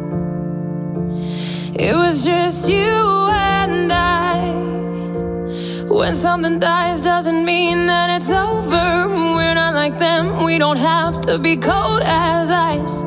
It was just you and I. When something dies doesn't mean that it's over. We're not like them, we don't have to be cold as ice.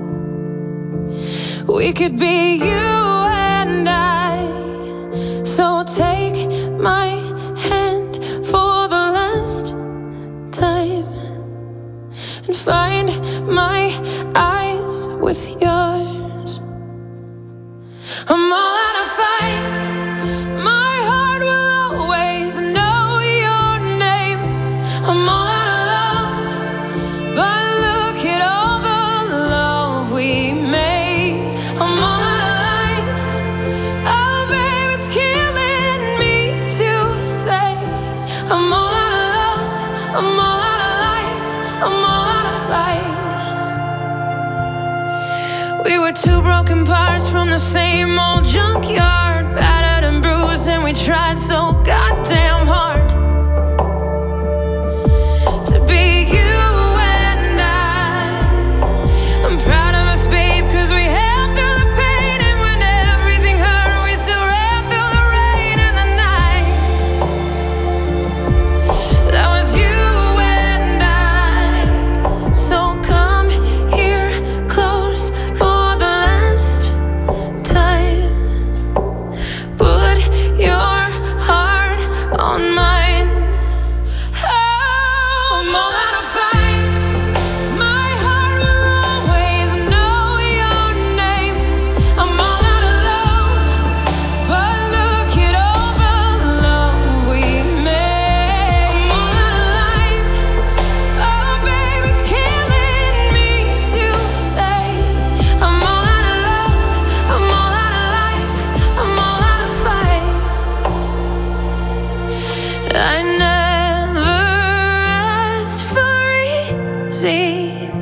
We could be you and I. So take my hand for the last time and find my eyes with yours. I'm all out of fight. My heart will always know your name. I'm all out of love, but look at all the love we made. I'm all out of life. Oh, babe, it's killing me to say. I'm all out of love. I'm all out of life. I'm all out of fight. We were two broken parts from the same old junkyard, battered and bruised, and we tried so goddamn hard to be you and I. I'm proud of us, babe, 'cause we held through the pain, and when everything hurt, we still ran through the rain and the night. That was you and I. So come here close for the last time. Put your heart on mine. Oh, I'm all out of fight. My heart will always know your name. I'm all out of love, but look at all the love we made. I'm all out of life. Oh, babe, it's killing me to say. I'm all out of love. I'm all out of life. I'm all out of fight. I never asked for easy,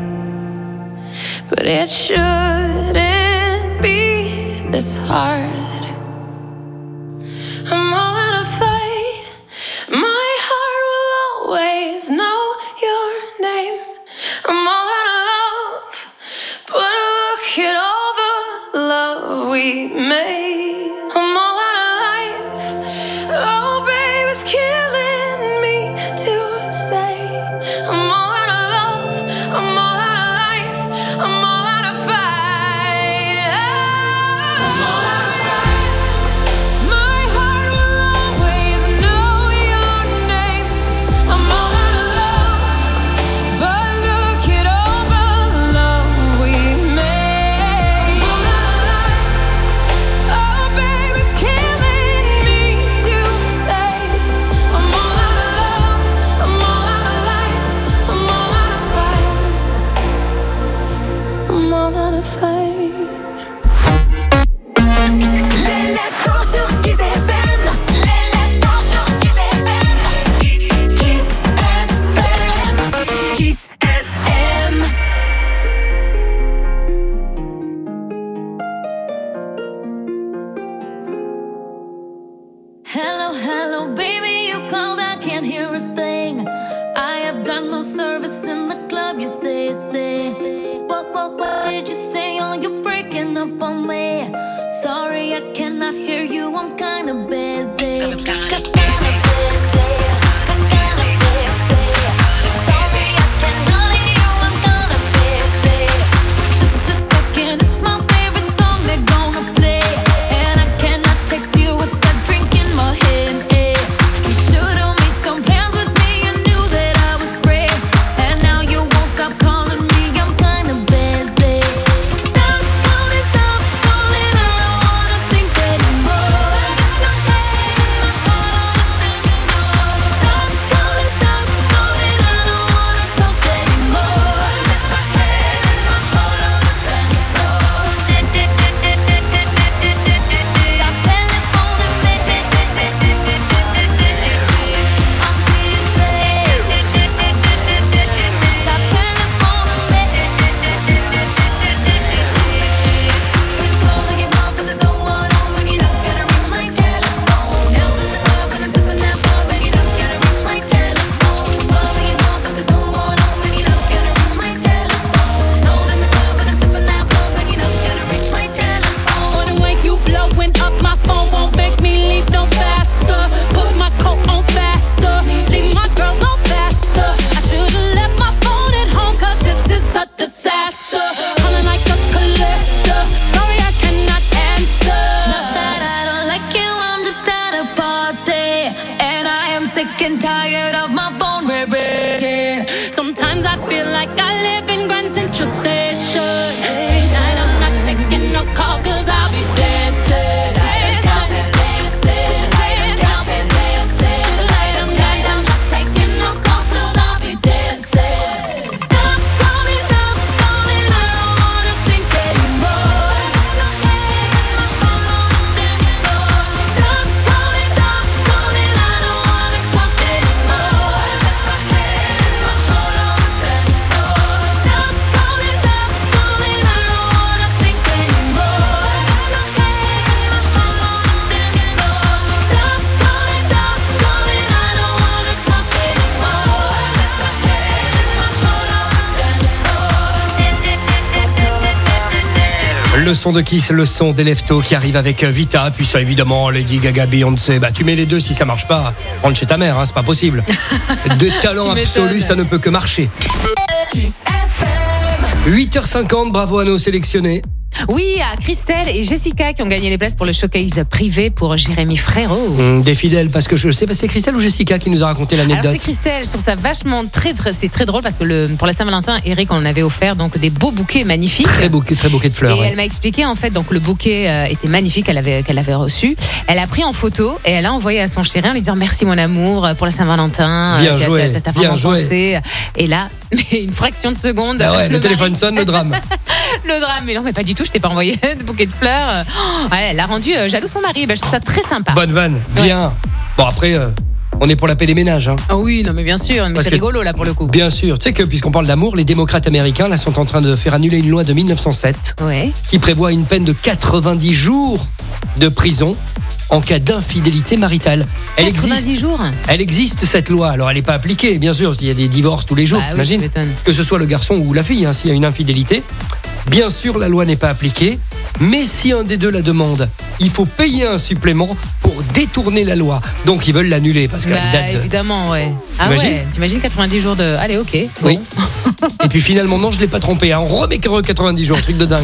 but it shouldn't be this hard. I'm all out of fight. My heart will always know your name. I'm all out of love, but look at all the we made. I'm all out of life. Oh, babe, it's killing me to say. I'm all out of love. I'm all out of life. I'm all out of fight. I'm all out of fight. My heart will always know your name. I'm all out of love, but look at all the love we made. I'm all out of life. Oh, babe, it's killing me to say. I'm all out of love. I'm all out of life. I'm all out of fight. I'm all out of fight. Les leftos sur Kiss FM. Les leftos sur Kiss FM. Kiss FM. Kiss FM. Hello, hello, baby, you called, I can't hear a thing. I have got no service in the club, you say. What did you say? Oh, you're breaking up on me. Sorry, I cannot hear you, I'm kinda busy. Sorry, I cannot hear you, I'm kinda busy. Just a second, it's my favorite song they're gonna play. And I cannot text you with that drink in my head. You should've made some plans with me, you knew that I was free. And now you won't stop calling me, I'm kinda busy. Stop calling, I don't wanna think anymore. Stop calling, I don't wanna talk anymore. Wanna wake you blowing up, my phone won't make me leave no faster. Put my coat on faster, leave my girls on faster. I should've left my phone at home, cause this is a disaster. Calling like a collector, sorry I cannot answer. Not that I don't like you, I'm just at a party. And I am sick and tired of my phone ringing. Sometimes I feel like I live in Grand Central Station. Tonight I'm not taking no calls, cause I'll be dancing. Tonight I'm not taking no calls, cause I'll be dancing. Stop calling, I don't wanna think anymore. Stop calling, I don't wanna talk anymore. Stop calling, I don't wanna think anymore. Le son de Kiss, le son des Leftos qui arrive avec Vita, puis ça évidemment Lady Gaga, Beyoncé. Bah tu mets les deux, si ça marche pas, rentre chez ta mère, hein, c'est pas possible. De talent Tu absolu, m'étonnes. ça ne peut que marcher. 8h50, bravo à nos sélectionnés. Oui, à Christelle et Jessica qui ont gagné les places pour le showcase privé pour Jérémy Frérot. Des fidèles, parce que je sais pas, c'est Christelle ou Jessica qui nous a raconté Alors l'anecdote. c'est Christelle, je trouve ça vachement c'est très drôle parce que pour la Saint-Valentin, Eric en avait offert donc des beaux bouquets magnifiques. Très bouquet de fleurs. Et ouais. elle m'a expliqué en fait donc le bouquet était magnifique qu'elle avait reçu. Elle a pris en photo et elle a envoyé à son chéri en lui disant merci mon amour pour la Saint-Valentin. Bien joué, T'as bien vraiment joué. pensé. Et là, mais une fraction de seconde. Ah ouais, le téléphone mari- sonne, le drame. Le drame, mais non, mais pas du tout, je t'ai pas envoyé de bouquet de fleurs. Oh, ouais, elle a rendu jaloux son mari. Ben, je trouve ça très sympa. Bonne vanne, bien. Bon après, on est pour la paix des ménages. Hein. Ah oui, non mais bien sûr, mais Parce c'est que- rigolo là pour le coup. Bien sûr, tu sais que puisqu'on parle d'amour, les démocrates américains là sont en train de faire annuler une loi de 1907 qui prévoit une peine de 90 jours de prison en cas d'infidélité maritale. 90 jours. Elle existe cette loi, alors elle n'est pas appliquée, bien sûr, il y a des divorces tous les jours, Bah oui, t'imagines tu m'étonnes. que ce soit le garçon ou la fille, hein, s'il y a une infidélité. Bien sûr, la loi n'est pas appliquée, Mais si un des deux la demande, il faut payer un supplément pour détourner la loi. Donc ils veulent l'annuler parce qu'elle date de... Évidemment, ouais. Ah T'imagines ouais, t'imagines 90 jours de... Allez, ok. Bon. Oui. Et puis finalement, non, je ne l'ai pas trompé. On remet 90 jours, truc de dingue.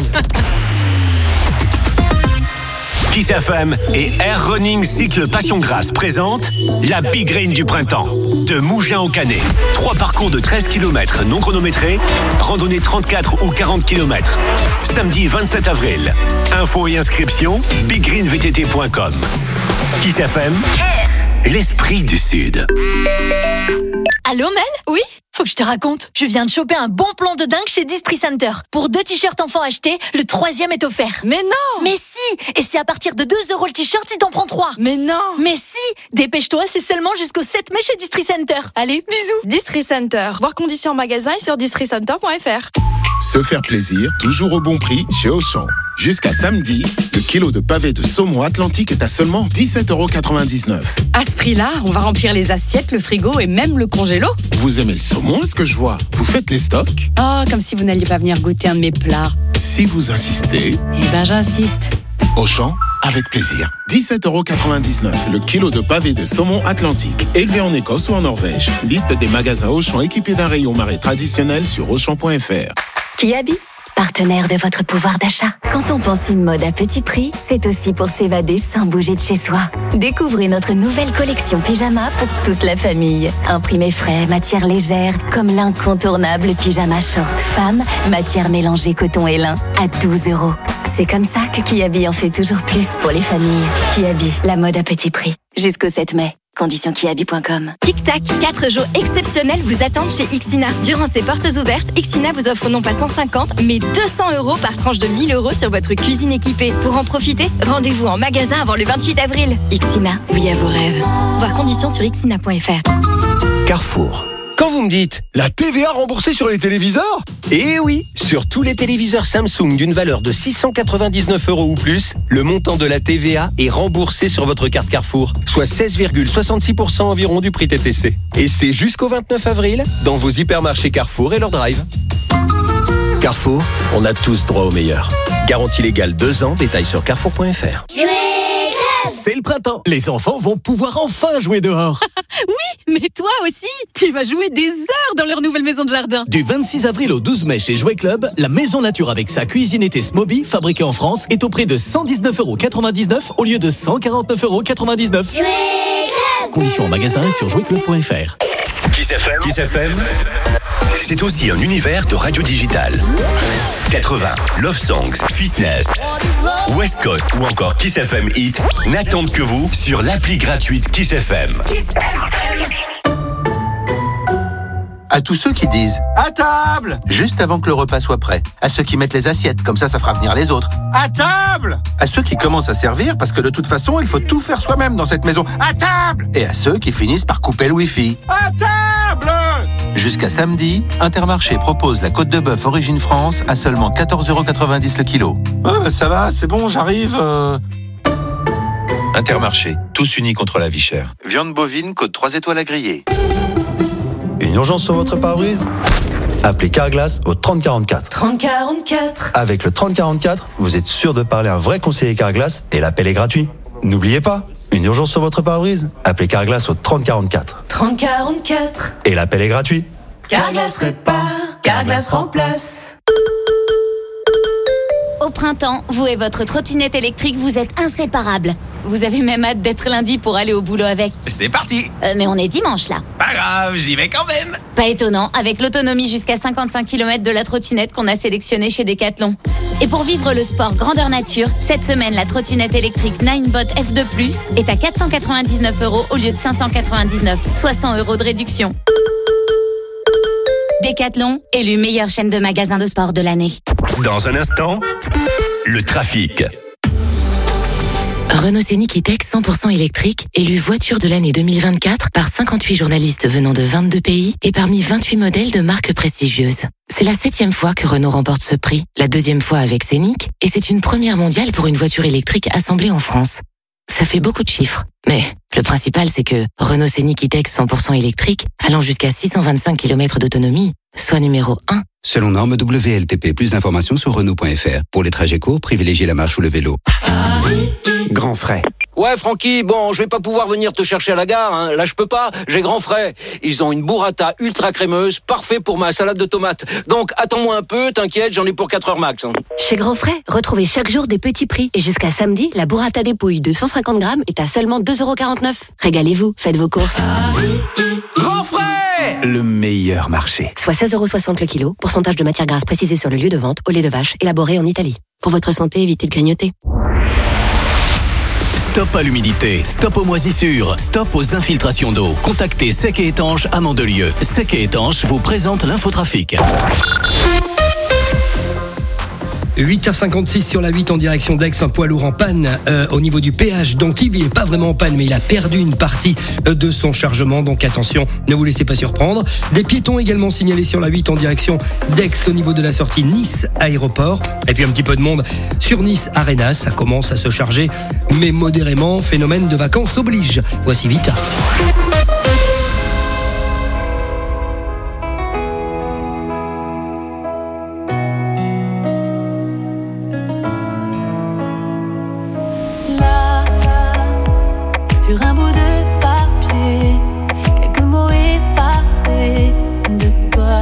Kiss FM et Air Running Cycle Passion Grasse présentent la Big Rain du printemps. De Mougins au Canet. 3 parcours de 13 km non chronométrés, randonnée 34 ou 40 km. Samedi 27 avril. Infos et inscriptions, biggreenvtt.com. Kiss FM, l'esprit du Sud. Allô Mel ? Oui ? Faut que je te raconte. Je viens de choper un bon plan de dingue chez Distri Center. Pour 2 t-shirts enfants achetés, le 3e est offert. Mais non ! Mais si ! Et c'est à partir de 2 € le t-shirt si t'en prends 3. Mais non ! Mais si ! Dépêche-toi, c'est seulement jusqu'au 7 mai chez Distri Center. Allez, bisous ! Distri Center. Voir conditions en magasin et sur districenter.fr. Se faire plaisir, toujours au bon prix chez Auchan. Jusqu'à samedi, le kilo de pavé de saumon Atlantique est à seulement 17,99 €. À ce prix-là, on va remplir les assiettes, le frigo et même le congélo. Vous aimez le saumon, est-ce que je vois ? Vous faites les stocks ? Oh, comme si vous n'alliez pas venir goûter un de mes plats. Si vous insistez... Eh ben, j'insiste. Auchan, avec plaisir. 17,99 € le kilo de pavé de saumon Atlantique, élevé en Écosse ou en Norvège. Liste des magasins Auchan équipés d'un rayon marée traditionnel sur Auchan.fr. Kiabi, partenaire de votre pouvoir d'achat. Quand on pense une mode à petit prix, c'est aussi pour s'évader sans bouger de chez soi. Découvrez notre nouvelle collection pyjama pour toute la famille. Imprimé frais, matière légère, comme l'incontournable pyjama short femme, matière mélangée coton et lin, à 12 €. C'est comme ça que Kiabi en fait toujours plus pour les familles. Kiabi, la mode à petit prix. Jusqu'au 7 mai. Conditions kiabi.com. Tic-tac, 4 jours exceptionnels vous attendent chez Ixina. Durant ces portes ouvertes, Ixina vous offre non pas 150, mais 200 € par tranche de 1 000 € sur votre cuisine équipée. Pour en profiter, rendez-vous en magasin avant le 28 avril. Ixina, oui à vos rêves. Voir conditions sur ixina.fr. Carrefour. Quand vous me dites la TVA remboursée sur les téléviseurs ? Eh oui, sur tous les téléviseurs Samsung d'une valeur de 699 € ou plus, le montant de la TVA est remboursé sur votre carte Carrefour, soit 16,66% environ du prix TTC. Et c'est jusqu'au 29 avril dans vos hypermarchés Carrefour et leur drive. Carrefour, on a tous droit au meilleur. Garantie légale 2 ans, détails sur carrefour.fr. C'est le printemps. Les enfants vont pouvoir enfin jouer dehors. Oui, mais toi aussi, tu vas jouer des heures dans leur nouvelle maison de jardin. Du 26 avril au 12 mai chez Jouet Club, la maison nature avec sa cuisine été Smoby, fabriquée en France, est au prix de 119,99 € au lieu de 149,99 €. Conditions en magasin et sur jouetclub.fr. Kiss FM, c'est aussi un univers de radio digitale. 80, Love Songs, Fitness, West Coast ou encore Kiss FM Hit n'attendent que vous sur l'appli gratuite Kiss FM. À tous ceux qui disent « À table !» juste avant que le repas soit prêt. À ceux qui mettent les assiettes, comme ça fera venir les autres. « À table !» À ceux qui commencent à servir, parce que de toute façon, il faut tout faire soi-même dans cette maison. « À table !» Et à ceux qui finissent par couper le Wi-Fi. « À table !» Jusqu'à samedi, Intermarché propose la côte de bœuf Origine France à seulement 14,90 € le kilo. « Ça va, c'est bon, j'arrive. Intermarché, tous unis contre la vie chère. Viande bovine, côte 3 étoiles à griller. Une urgence sur votre pare-brise ? Appelez Carglass au 3044. 3044. Avec le 3044, vous êtes sûr de parler à un vrai conseiller Carglass et l'appel est gratuit. N'oubliez pas, une urgence sur votre pare-brise ? Appelez Carglass au 3044. 3044. Et l'appel est gratuit. Carglass répare, Carglass remplace. Au printemps, vous et votre trottinette électrique, vous êtes inséparables. Vous avez même hâte d'être lundi pour aller au boulot avec. C'est parti. Mais on est dimanche là. Pas grave, j'y vais quand même. Pas étonnant, avec l'autonomie jusqu'à 55 km de la trottinette qu'on a sélectionnée chez Decathlon. Et pour vivre le sport grandeur nature, cette semaine, la trottinette électrique Ninebot F2+, est à 499 € au lieu de 599, soit 100 € de réduction. Decathlon, élu meilleure chaîne de magasins de sport de l'année. Dans un instant, le trafic. Renault Scénic E-Tech 100% électrique, élu voiture de l'année 2024 par 58 journalistes venant de 22 pays et parmi 28 modèles de marques prestigieuses. C'est la 7e fois que Renault remporte ce prix, la 2e fois avec Scénic, et c'est une première mondiale pour une voiture électrique assemblée en France. Ça fait beaucoup de chiffres, mais le principal c'est que Renault Scénic E-Tech 100% électrique, allant jusqu'à 625 km d'autonomie, soit numéro 1. Selon norme WLTP, plus d'informations sur Renault.fr. Pour les trajets courts, privilégiez la marche ou le vélo. Grand frais. Ouais, Francky, bon, je vais pas pouvoir venir te chercher à la gare, hein. Là, je peux pas, j'ai grand frais. Ils ont une burrata ultra crémeuse, parfait pour ma salade de tomates. Donc, attends-moi un peu, t'inquiète, j'en ai pour 4 heures max. Hein. Chez Grand Frais, retrouvez chaque jour des petits prix. Et jusqu'à samedi, la burrata dépouille de 150 grammes est à seulement 2,49 €. Régalez-vous, faites vos courses. Grand frais! Le meilleur marché. Soit 16,60 € le kilo. Pourcentage de matière grasse précisé sur le lieu de vente. Au lait de vache, élaboré en Italie. Pour votre santé, évitez de grignoter. Stop à l'humidité, stop aux moisissures, stop aux infiltrations d'eau. Contactez Sec et Étanche à Mandelieu. Sec et Étanche vous présente l'infotrafic. 8h56 sur la 8 en direction d'Aix, un poids lourd en panne au niveau du péage d'Antibes. Il n'est pas vraiment en panne, mais il a perdu une partie de son chargement. Donc attention, ne vous laissez pas surprendre. Des piétons également signalés sur la 8 en direction d'Aix au niveau de la sortie Nice Aéroport. Et puis un petit peu de monde sur Nice Arenas. Ça commence à se charger, mais modérément. Phénomène de vacances oblige. Voici Vita. Sur un bout de papier, quelques mots effacés de toi.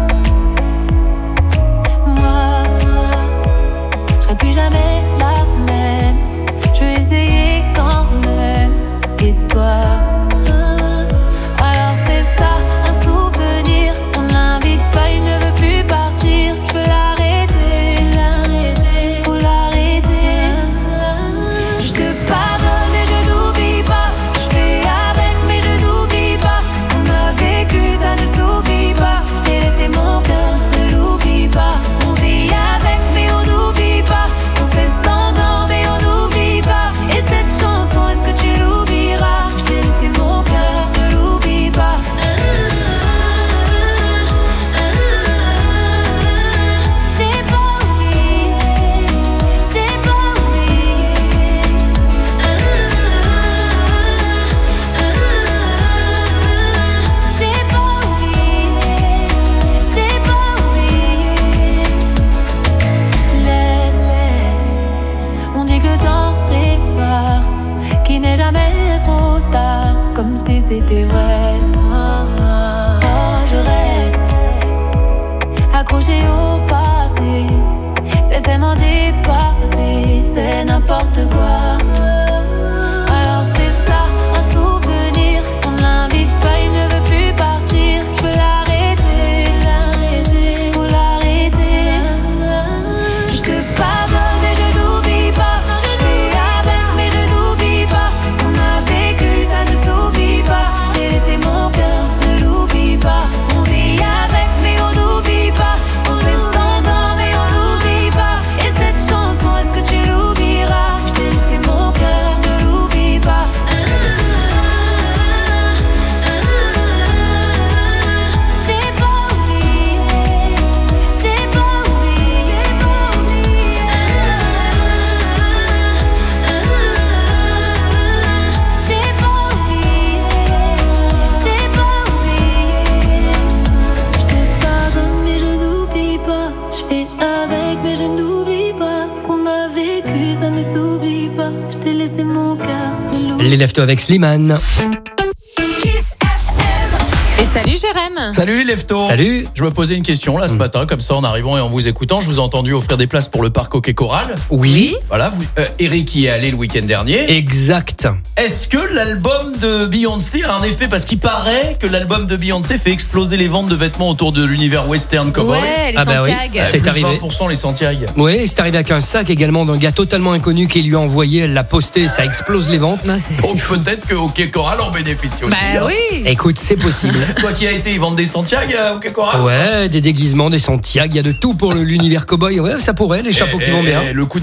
Moi, je serai plus jamais la même. Je vais essayer quand même. Et toi, alors c'est ça, un souvenir. On l'invite pas, il ne veut plus partir. Je veux l'arrêter, faut l'arrêter. Je te pardonne et je n'oublie pas. Je fais avec mais je n'oublie pas. Ce qu'on a vécu ça ne s'oublie pas. Je t'ai laissé mon cœur, ne l'oublie pas. On vit avec mais on n'oublie pas. On fait semblant mais on n'oublie pas. Et cette chanson, est-ce que tu l'oublieras? Je t'ai laissé mon cœur, ne l'oublie pas. J'ai pas oublié, j'ai pas oublié. J'ai pas oublié, j'ai pas oublié. Laisse, on dit que le temps répare, qu'il n'est jamais trop tard, comme si c'était vrai. Oh, je reste accroché au passé, c'est tellement dépassé, c'est n'importe quoi. Alors c'est ça, un souvenir, on l'invite pas, il ne veut plus partir. Je veux l'arrêter, faut l'arrêter. Je te pardonne mais je n'oublie pas. Je fais avec mais je n'oublie pas. Ce qu'on a vécu ça ne s'oublie pas. Je t'ai laissé mon cœur, ne l'oublie pas. On vit avec mais on n'oublie pas. On fait semblant mais on n'oublie pas. Et cette chanson, est-ce que tu l'oublieras? Je t'ai laissé mon cœur, ne l'oublie pas. J'ai pas oublié, j'ai pas oublié. J'ai pas oublié, j'ai pas oublié. Je te pardonne mais je n'oublie pas. Je fais avec mais je n'oublie pas. Ce qu'on a vécu ça ne s'oublie pas. Je t'ai laissé mon cœur, ne l'oublie Les Leftos avec Slimane. Et salut Jérém. Salut les leftos. Salut. Je me posais une question là ce matin, comme ça en arrivant et en vous écoutant, je vous ai entendu offrir des places pour le parc Hockey Choral. Oui. Voilà, Eric y est allé le week-end dernier. Exact. Est-ce que l'album de Beyoncé a un effet? Parce qu'il paraît que l'album de Beyoncé fait exploser les ventes de vêtements autour de l'univers western cowboy. Ouais, les Ah bah oui, Santiago. c'est Plus arrivé. 20% les Santiago. Oui, c'est arrivé avec un sac également d'un gars totalement inconnu qui lui a envoyé, elle l'a posté, ça explose les ventes. Non, c'est Donc fou. peut-être que Hockey Choral en bénéficie aussi. Bah hein. oui. Écoute, c'est possible. Toi qui as été, ils vendent des Santiago à Hockey Choral? Ouais, des déguisements, des Santiago, il y a de tout pour l'univers cowboy. Ouais, ça pourrait, les chapeaux qui vont bien. Le coup